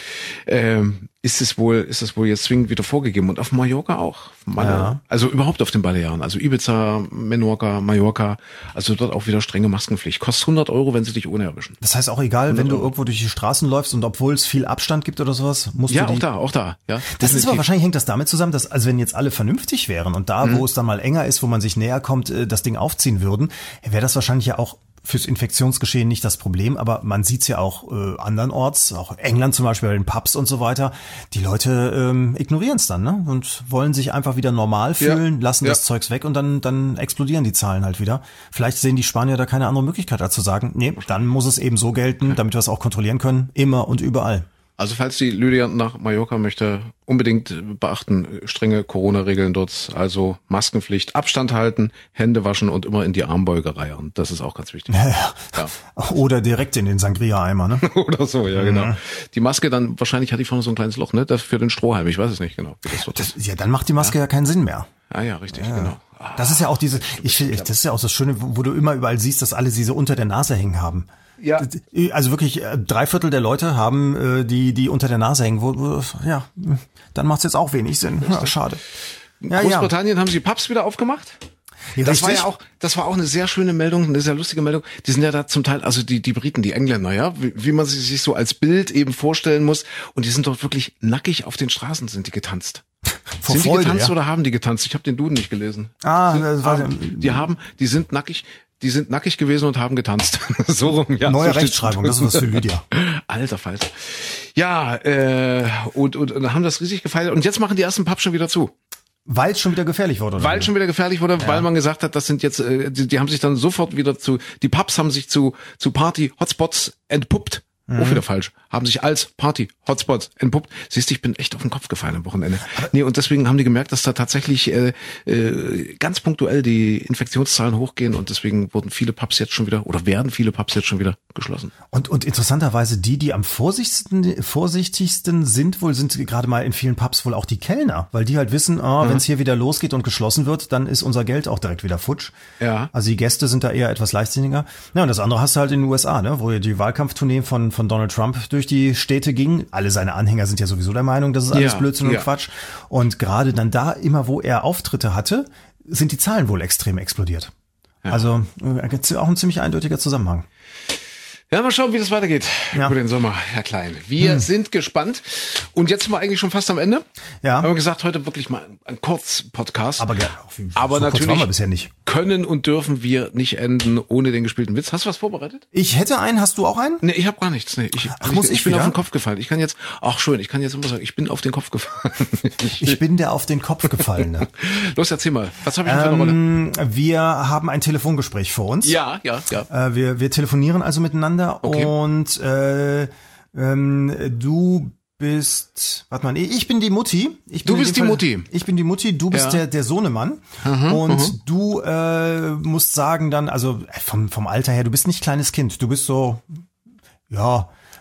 ähm, ist es wohl, ist es wohl jetzt zwingend wieder vorgegeben. Und auf Mallorca auch. Malle, Ja. Also überhaupt auf den Balearen. Also Ibiza, Menorca, Mallorca. Also dort auch wieder strenge Maskenpflicht. Kostet hundert Euro, wenn sie dich ohne erwischen. Das heißt auch egal, wenn du Euro. irgendwo durch die Straßen läufst und obwohl es viel Abstand gibt oder sowas, musst Ja, du die... auch da, auch da. Ja, Das ist definitiv. aber wahrscheinlich hängt das damit zusammen, dass, also wenn jetzt alle vernünftig wären und da, Mhm. wo es dann mal enger ist, wo man sich näher kommt, äh, das Ding aufziehen würden, wäre das wahrscheinlich ja auch fürs Infektionsgeschehen nicht das Problem, aber man sieht's ja auch äh, andernorts, auch England zum Beispiel, bei den Pubs und so weiter. Die Leute ähm, ignorieren es dann, ne? Und wollen sich einfach wieder normal fühlen, Ja. lassen Ja. das Zeugs weg und dann dann explodieren die Zahlen halt wieder. Vielleicht sehen die Spanier da keine andere Möglichkeit, als zu sagen, nee, dann muss es eben so gelten, damit wir es auch kontrollieren können, immer und überall. Also falls die Lydia nach Mallorca möchte, unbedingt beachten, strenge Corona-Regeln dort. Also Maskenpflicht, Abstand halten, Hände waschen und immer in die Armbeuge reiern. Das ist auch ganz wichtig. Ja, ja. Ja. Oder direkt in den Sangria-Eimer, ne? Oder so, ja, genau. Die Maske dann, wahrscheinlich hat die vorne so ein kleines Loch, ne? Das für den Strohhalm, ich weiß es nicht genau. Wie das wird. Das, ja, dann macht die Maske ja, ja keinen Sinn mehr. Ah ja, richtig, genau. Ah, Das ist ja auch diese, ich finde, das ist ja auch das Schöne, wo, wo du immer überall siehst, dass alle diese unter der Nase hängen haben. Ja. Also wirklich, äh, drei Viertel der Leute haben äh, die, die unter der Nase hängen. Wo, wo, ja, dann macht's jetzt auch wenig Sinn. Ja, schade. Ja, Großbritannien ja. haben sie Pubs wieder aufgemacht. Ja, das war richtig. ja auch, das war auch eine sehr schöne Meldung, eine sehr lustige Meldung. Die sind ja da zum Teil, also die, die Briten, die Engländer, ja, wie, wie man sie sich so als Bild eben vorstellen muss. Und die sind dort wirklich nackig auf den Straßen, sind die getanzt. Vor sind Freude, die getanzt ja? oder haben die getanzt? Ich habe den Duden nicht gelesen. Ah, sind, das war haben, die haben, die sind nackig, die sind nackig gewesen und haben getanzt. So rum, ja. Neue so steht's. Rechtschreibung, das ist was für Lydia. Alter Falter. Ja, äh, und, und, und haben das riesig gefeiert. Und jetzt machen die ersten Pubs schon wieder zu. Weil es schon wieder gefährlich wurde. Oder? Weil es schon wieder gefährlich wurde, ja. Weil man gesagt hat, das sind jetzt, äh, die, die haben sich dann sofort wieder zu, die Pubs haben sich zu, zu Party-Hotspots entpuppt. Mhm. Auch wieder falsch. Haben sich als Party-Hotspots entpuppt. Siehst du, ich bin echt auf den Kopf gefallen am Wochenende. Nee, und deswegen haben die gemerkt, dass da tatsächlich äh, äh, ganz punktuell die Infektionszahlen hochgehen und deswegen wurden viele Pubs jetzt schon wieder, oder werden viele Pubs jetzt schon wieder geschlossen. Und, und interessanterweise die, die am vorsichtigsten, vorsichtigsten sind, wohl sind gerade mal in vielen Pubs wohl auch die Kellner, weil die halt wissen, oh, mhm. wenn es hier wieder losgeht und geschlossen wird, dann ist unser Geld auch direkt wieder futsch. Ja. Also die Gäste sind da eher etwas leichtsinniger. Ja, und das andere hast du halt in den U S A, ne, wo ja die Wahlkampftournee von von Donald Trump durch die Städte ging. Alle seine Anhänger sind ja sowieso der Meinung, das ist alles ja, Blödsinn und ja. Quatsch. Und gerade dann da, immer wo er Auftritte hatte, sind die Zahlen wohl extrem explodiert. Ja. Also äh, auch ein ziemlich eindeutiger Zusammenhang. Ja, mal schauen, wie das weitergeht ja. über den Sommer, Herr Klein. Wir hm. sind gespannt. Und jetzt sind wir eigentlich schon fast am Ende. Ja. Haben wir gesagt, heute wirklich mal ein Kurz-Podcast. Aber, Aber so natürlich waren wir bisher nicht. Können und dürfen wir nicht enden ohne den gespielten Witz. Hast du was vorbereitet? Ich hätte einen, hast du auch einen? Nee, ich habe gar nichts. Nee, ich, ach, ich, muss ich, ich ich bin wieder? auf den Kopf gefallen. Ich kann jetzt, ach schön, ich kann jetzt immer sagen, ich bin auf den Kopf gefallen. Ich bin der auf den Kopf gefallene. Los, erzähl mal. Was habe ich denn für eine Rolle? Ähm, wir haben ein Telefongespräch vor uns. Ja, ja, ja. Äh, wir, wir telefonieren also miteinander okay. und äh, ähm, du bist, warte mal, ich bin die Mutti. Ich bin du bist die Fall, Mutti. Ich bin die Mutti, du bist ja. der, der Sohnemann. Mhm, und mhm. du äh, musst sagen dann, also vom, vom Alter her, du bist nicht kleines Kind, du bist so, ja,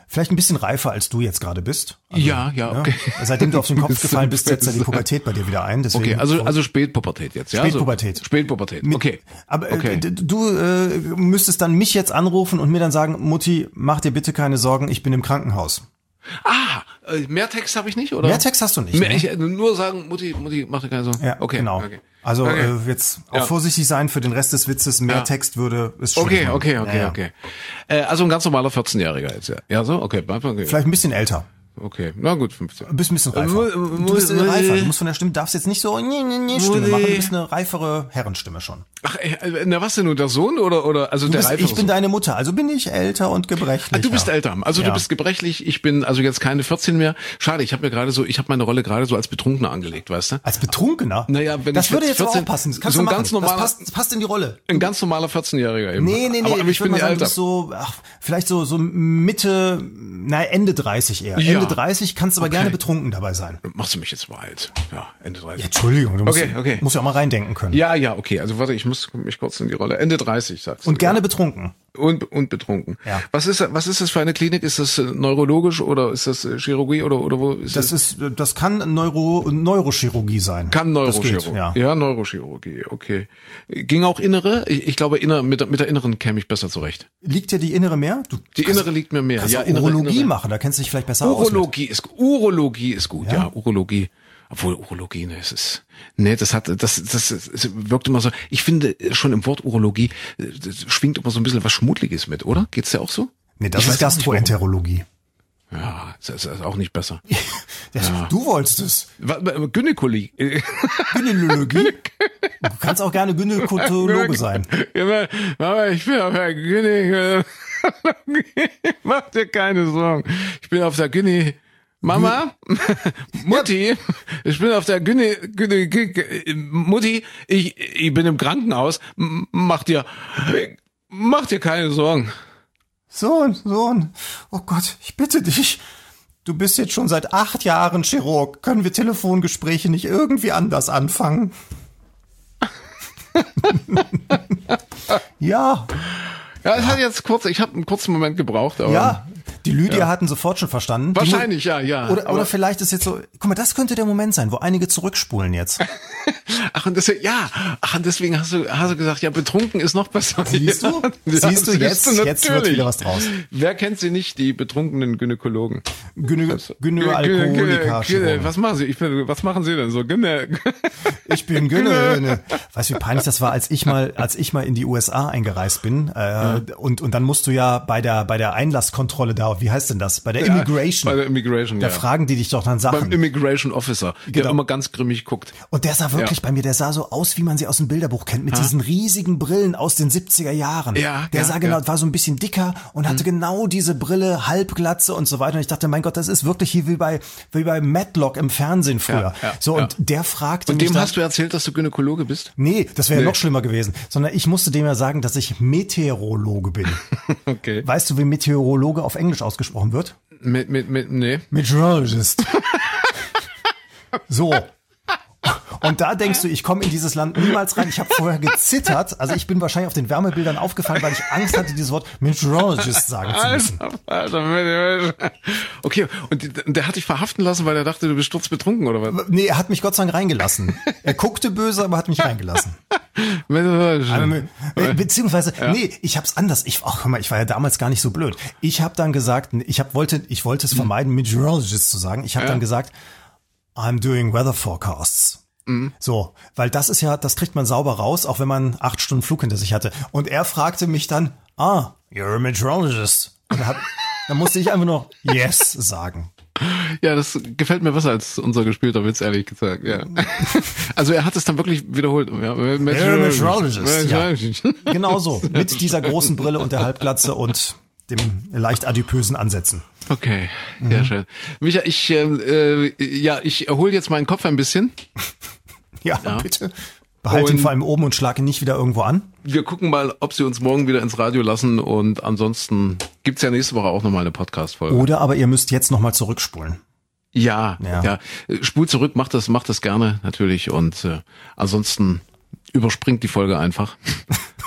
Vielleicht ein bisschen reifer, als du jetzt gerade bist. Also, ja, ja, okay. Ja, seitdem du auf den Kopf gefallen bist, setzt ja die Pubertät bei dir wieder ein. Deswegen okay, also also Spätpubertät jetzt, ja? Spätpubertät. So, Spätpubertät, okay. Aber okay. Äh, du äh, müsstest dann mich jetzt anrufen und mir dann sagen, Mutti, mach dir bitte keine Sorgen, ich bin im Krankenhaus. Ah, mehr Text habe ich nicht, oder? Mehr Text hast du nicht. Mehr, Ne? Ich, nur sagen, Mutti, Mutti, mach dir keine Sorgen. Ja, okay, genau. Okay. Also okay. äh, jetzt auch ja. vorsichtig sein für den Rest des Witzes. Mehr ja. Text würde es schon. Okay, okay, okay, ja, ja. okay. Äh, also ein ganz normaler vierzehnjähriger jetzt, ja. Ja, so, okay. okay. Vielleicht ein bisschen älter. Okay, na gut, fünfzehn. Du bist ein bisschen reifer. Du bist äh, reifer. Du musst von der Stimme, darfst jetzt nicht so nee, nee, nee, Stimme machen. Du bist eine reifere Herrenstimme schon. Ach, äh, na was denn, nur der Sohn oder oder also du der bist, reifere Ich bin Sohn. Deine Mutter, also bin ich älter und gebrechlich. Ah, du bist älter, also ja. du bist gebrechlich. Ich bin also jetzt keine vierzehn mehr. Schade, ich habe mir gerade so, ich habe meine Rolle gerade so als Betrunkener angelegt, weißt du? Als Betrunkener? Naja, wenn das ich würde jetzt vierzehn, auch passen. Das kannst so du ein machen. ganz normaler, das, passt, das passt in die Rolle. Ein ganz normaler vierzehnjähriger eben. Nee, nee, nee. Aber, aber ich, ich bin mal sagen, älter. Du bist so, ach, vielleicht so so Mitte, na Ende dreißig eher. Ja. Ende dreißig kannst du aber okay. gerne betrunken dabei sein. Machst du mich jetzt mal alt? Ja, Ende dreißig. Ja, Entschuldigung, du musst, okay, okay. musst ja auch mal reindenken können. Ja, ja, okay. Also warte, ich muss mich kurz in die Rolle. Ende dreißig, sagst du. Und gerne ja. betrunken. Und, und betrunken. Ja. Was ist, was ist das für eine Klinik? Ist das neurologisch oder ist das Chirurgie oder, oder wo ist das? Das ist, das kann Neuro, Neurochirurgie sein. Kann Neurochirurgie. Geht, ja. ja, Neurochirurgie, okay. Ging auch innere? Ich, ich glaube, inner, mit, mit der inneren käme ich besser zurecht. Liegt dir die innere mehr? Du die kannst, innere liegt mir mehr. Kannst ja, du innere, Urologie innere. machen, da kennst du dich vielleicht besser aus. Urologie ist, Urologie ist gut, ja, Ja? ja Urologie. Obwohl Urologie, ne, es ist, ne, das hat, das, das, das wirkt immer so. Ich finde schon im Wort Urologie das schwingt immer so ein bisschen was Schmuddeliges mit, oder? Geht's dir auch so? Nee, das Ich ist Gastroenterologie. Ja, das ist auch nicht besser. Das, Ja. Du wolltest es. Gynäkologie. Gynäkologie? Du kannst auch gerne Gynäkologe sein. Ja, Mama, ich bin auf der Gynäkologie. Mach dir keine Sorgen. Ich bin auf der Gyne. Mama, Mutti, ich bin auf der Gyne, Gyne, Gyne Mutti, ich, ich bin im Krankenhaus. Mach dir, mach dir keine Sorgen. Sohn, Sohn, oh Gott, ich bitte dich. Du bist jetzt schon seit acht Jahren Chirurg. Können wir Telefongespräche nicht irgendwie anders anfangen? Ja. Ja, es hat jetzt kurz, ich habe einen kurzen Moment gebraucht, aber. Ja, die Lydia Ja. hatten sofort schon verstanden. Die Wahrscheinlich, ja, ja. Oder, aber- oder vielleicht ist jetzt so, guck mal, das könnte der Moment sein, wo einige zurückspulen jetzt. Ach, und deswegen, ja, ach, und deswegen hast du, hast du gesagt, ja, betrunken ist noch besser. Siehst du? Ja, Siehst du, jetzt- natürlich. jetzt wird wieder was draus. Wer kennt sie nicht, die betrunkenen Gynäkologen? Gynä Gynä- Gynäalkoholiker. Gynä- Was machen sie? Ich bin, was machen sie denn so? Gynä Ich bin Gynä. Weißt du, wie peinlich das war, als ich mal, als ich mal in die U S A eingereist bin, äh, ja. und, und dann musst du ja bei der, bei der Einlasskontrolle da, wie heißt denn das? Bei der Immigration. Bei der Immigration, Da ja. fragen die dich doch dann Sachen. Beim Immigration Officer, der Genau. immer ganz grimmig guckt. Und der sah wirklich Ja. bei mir, der sah so aus, wie man sie aus dem Bilderbuch kennt, mit diesen riesigen Brillen aus den siebziger Jahren. Ja, der ja, sah genau, ja. war so ein bisschen dicker und hatte genau diese Brille, Halbglatze und so weiter. Und ich dachte, mein Gott, das ist wirklich hier wie bei, wie bei Matlock im Fernsehen früher. Ja, ja, so, ja. und der fragte Und mich dem dann, hast du erzählt, dass du Gynäkologe bist? nee, das wäre Nee. noch schlimmer gewesen, sondern ich musste dem ja sagen, dass ich Meteorologe bin. Okay. Weißt du, wie Meteorologe auf Englisch ausgesprochen wird? Mit, mit, mit, nee. Meteorologist. So. Und da denkst du, ich komme in dieses Land niemals rein. Ich habe vorher gezittert. Also ich bin wahrscheinlich auf den Wärmebildern aufgefallen, weil ich Angst hatte, dieses Wort Meteorologist sagen zu müssen. Alter, Alter. Okay, und der hat dich verhaften lassen, weil er dachte, du bist sturzbetrunken, oder was? Nee, er hat mich Gott sei Dank reingelassen. Er guckte böse, aber hat mich reingelassen. Be- Beziehungsweise, nee, ich hab's anders. Ich, ach, hör mal, ich war ja damals gar nicht so blöd. Ich habe dann gesagt, ich hab, wollte, ich wollte es vermeiden, Meteorologist zu sagen. Ich habe Ja. dann gesagt, I'm doing weather forecasts. So, weil das ist ja, das kriegt man sauber raus, auch wenn man acht Stunden Flug hinter sich hatte. Und er fragte mich dann, ah, you're a meteorologist. Und dann, hab, dann musste ich einfach nur yes sagen. Ja, das gefällt mir besser als unser gespielter Witz, ehrlich gesagt. Ja. Also er hat es dann wirklich wiederholt. Ja, Meteorologist, ja. Genau so, mit dieser großen Brille und der Halbglatze und dem leicht adipösen Ansätzen. Okay, sehr schön. Micha, ich äh, äh, ja, ich erhole jetzt meinen Kopf ein bisschen. Ja, Ja. bitte. Behalte ihn Und- vor allem oben und schlag ihn nicht wieder irgendwo an. Wir gucken mal, ob sie uns morgen wieder ins Radio lassen und ansonsten gibt's ja nächste Woche auch nochmal eine Podcast-Folge. Oder aber ihr müsst jetzt nochmal zurückspulen. Ja, Ja. ja, Spul zurück, macht das, macht das gerne natürlich und äh, ansonsten überspringt die Folge einfach.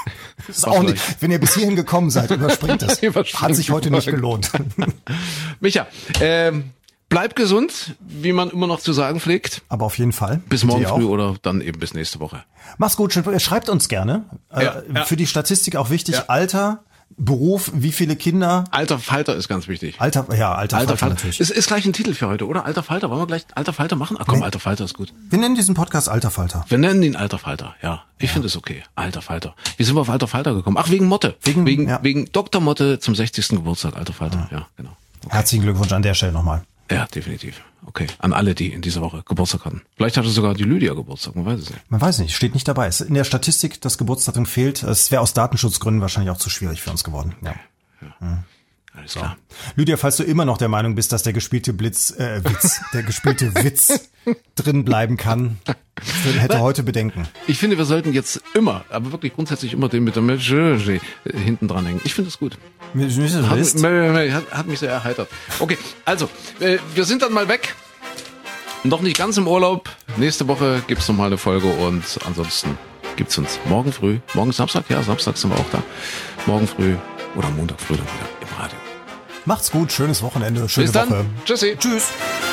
ist auch nicht, wenn ihr bis hierhin gekommen seid, überspringt das. Überspringt Hat sich heute nicht die Folge. gelohnt. Micha, ähm, bleib gesund, wie man immer noch zu sagen pflegt. Aber auf jeden Fall. Bis morgen Dir früh auch. oder dann eben bis nächste Woche. Mach's gut, schreibt uns gerne. Ja, äh, ja. Für die Statistik auch wichtig, Ja. Alter, Beruf, wie viele Kinder. Alter Falter ist ganz wichtig. Alter, ja, alter, Alter Falter Falter. natürlich. Ist, ist gleich ein Titel für heute, oder? Alter Falter. Wollen wir gleich Alter Falter machen? Ach komm, Nee. Alter Falter ist gut. Wir nennen diesen Podcast Alter Falter. Wir nennen ihn Alter Falter, ja. Ich finde es okay. Alter Falter. Wie sind wir auf Alter Falter gekommen? Ach, wegen Motte. Wegen- wegen, ja. wegen Doktor Motte zum sechzigsten Geburtstag. Alter Falter, ja, genau. Herzlichen Glückwunsch an der Stelle nochmal. Ja, definitiv. Okay. An alle, die in dieser Woche Geburtstag hatten. Vielleicht hatte sogar die Lydia Geburtstag, man weiß es nicht. Man weiß nicht, steht nicht dabei. Es- In der Statistik das Geburtsdatum fehlt. Es wäre aus Datenschutzgründen wahrscheinlich auch zu schwierig für uns geworden. Ja. Alles klar. Lydia, falls du immer noch der Meinung bist, dass der gespielte Blitz, äh, Witz, der gespielte Witz drin bleiben kann, hätte heute Bedenken. Ich finde, wir sollten jetzt immer, aber wirklich grundsätzlich immer den mit der Message hinten dran hängen. Ich finde es gut. Hat, hat, hat mich sehr erheitert. Okay, also, äh, wir sind dann mal weg. Noch nicht ganz im Urlaub. Nächste Woche gibt's noch mal eine Folge und ansonsten gibt's uns morgen früh. Morgen ist Samstag? Ja, Samstag sind wir auch da. Morgen früh oder Montag früh dann wieder im Radio. Macht's gut, schönes Wochenende, schöne Bis dann. Woche. Tschüssi. Tschüss.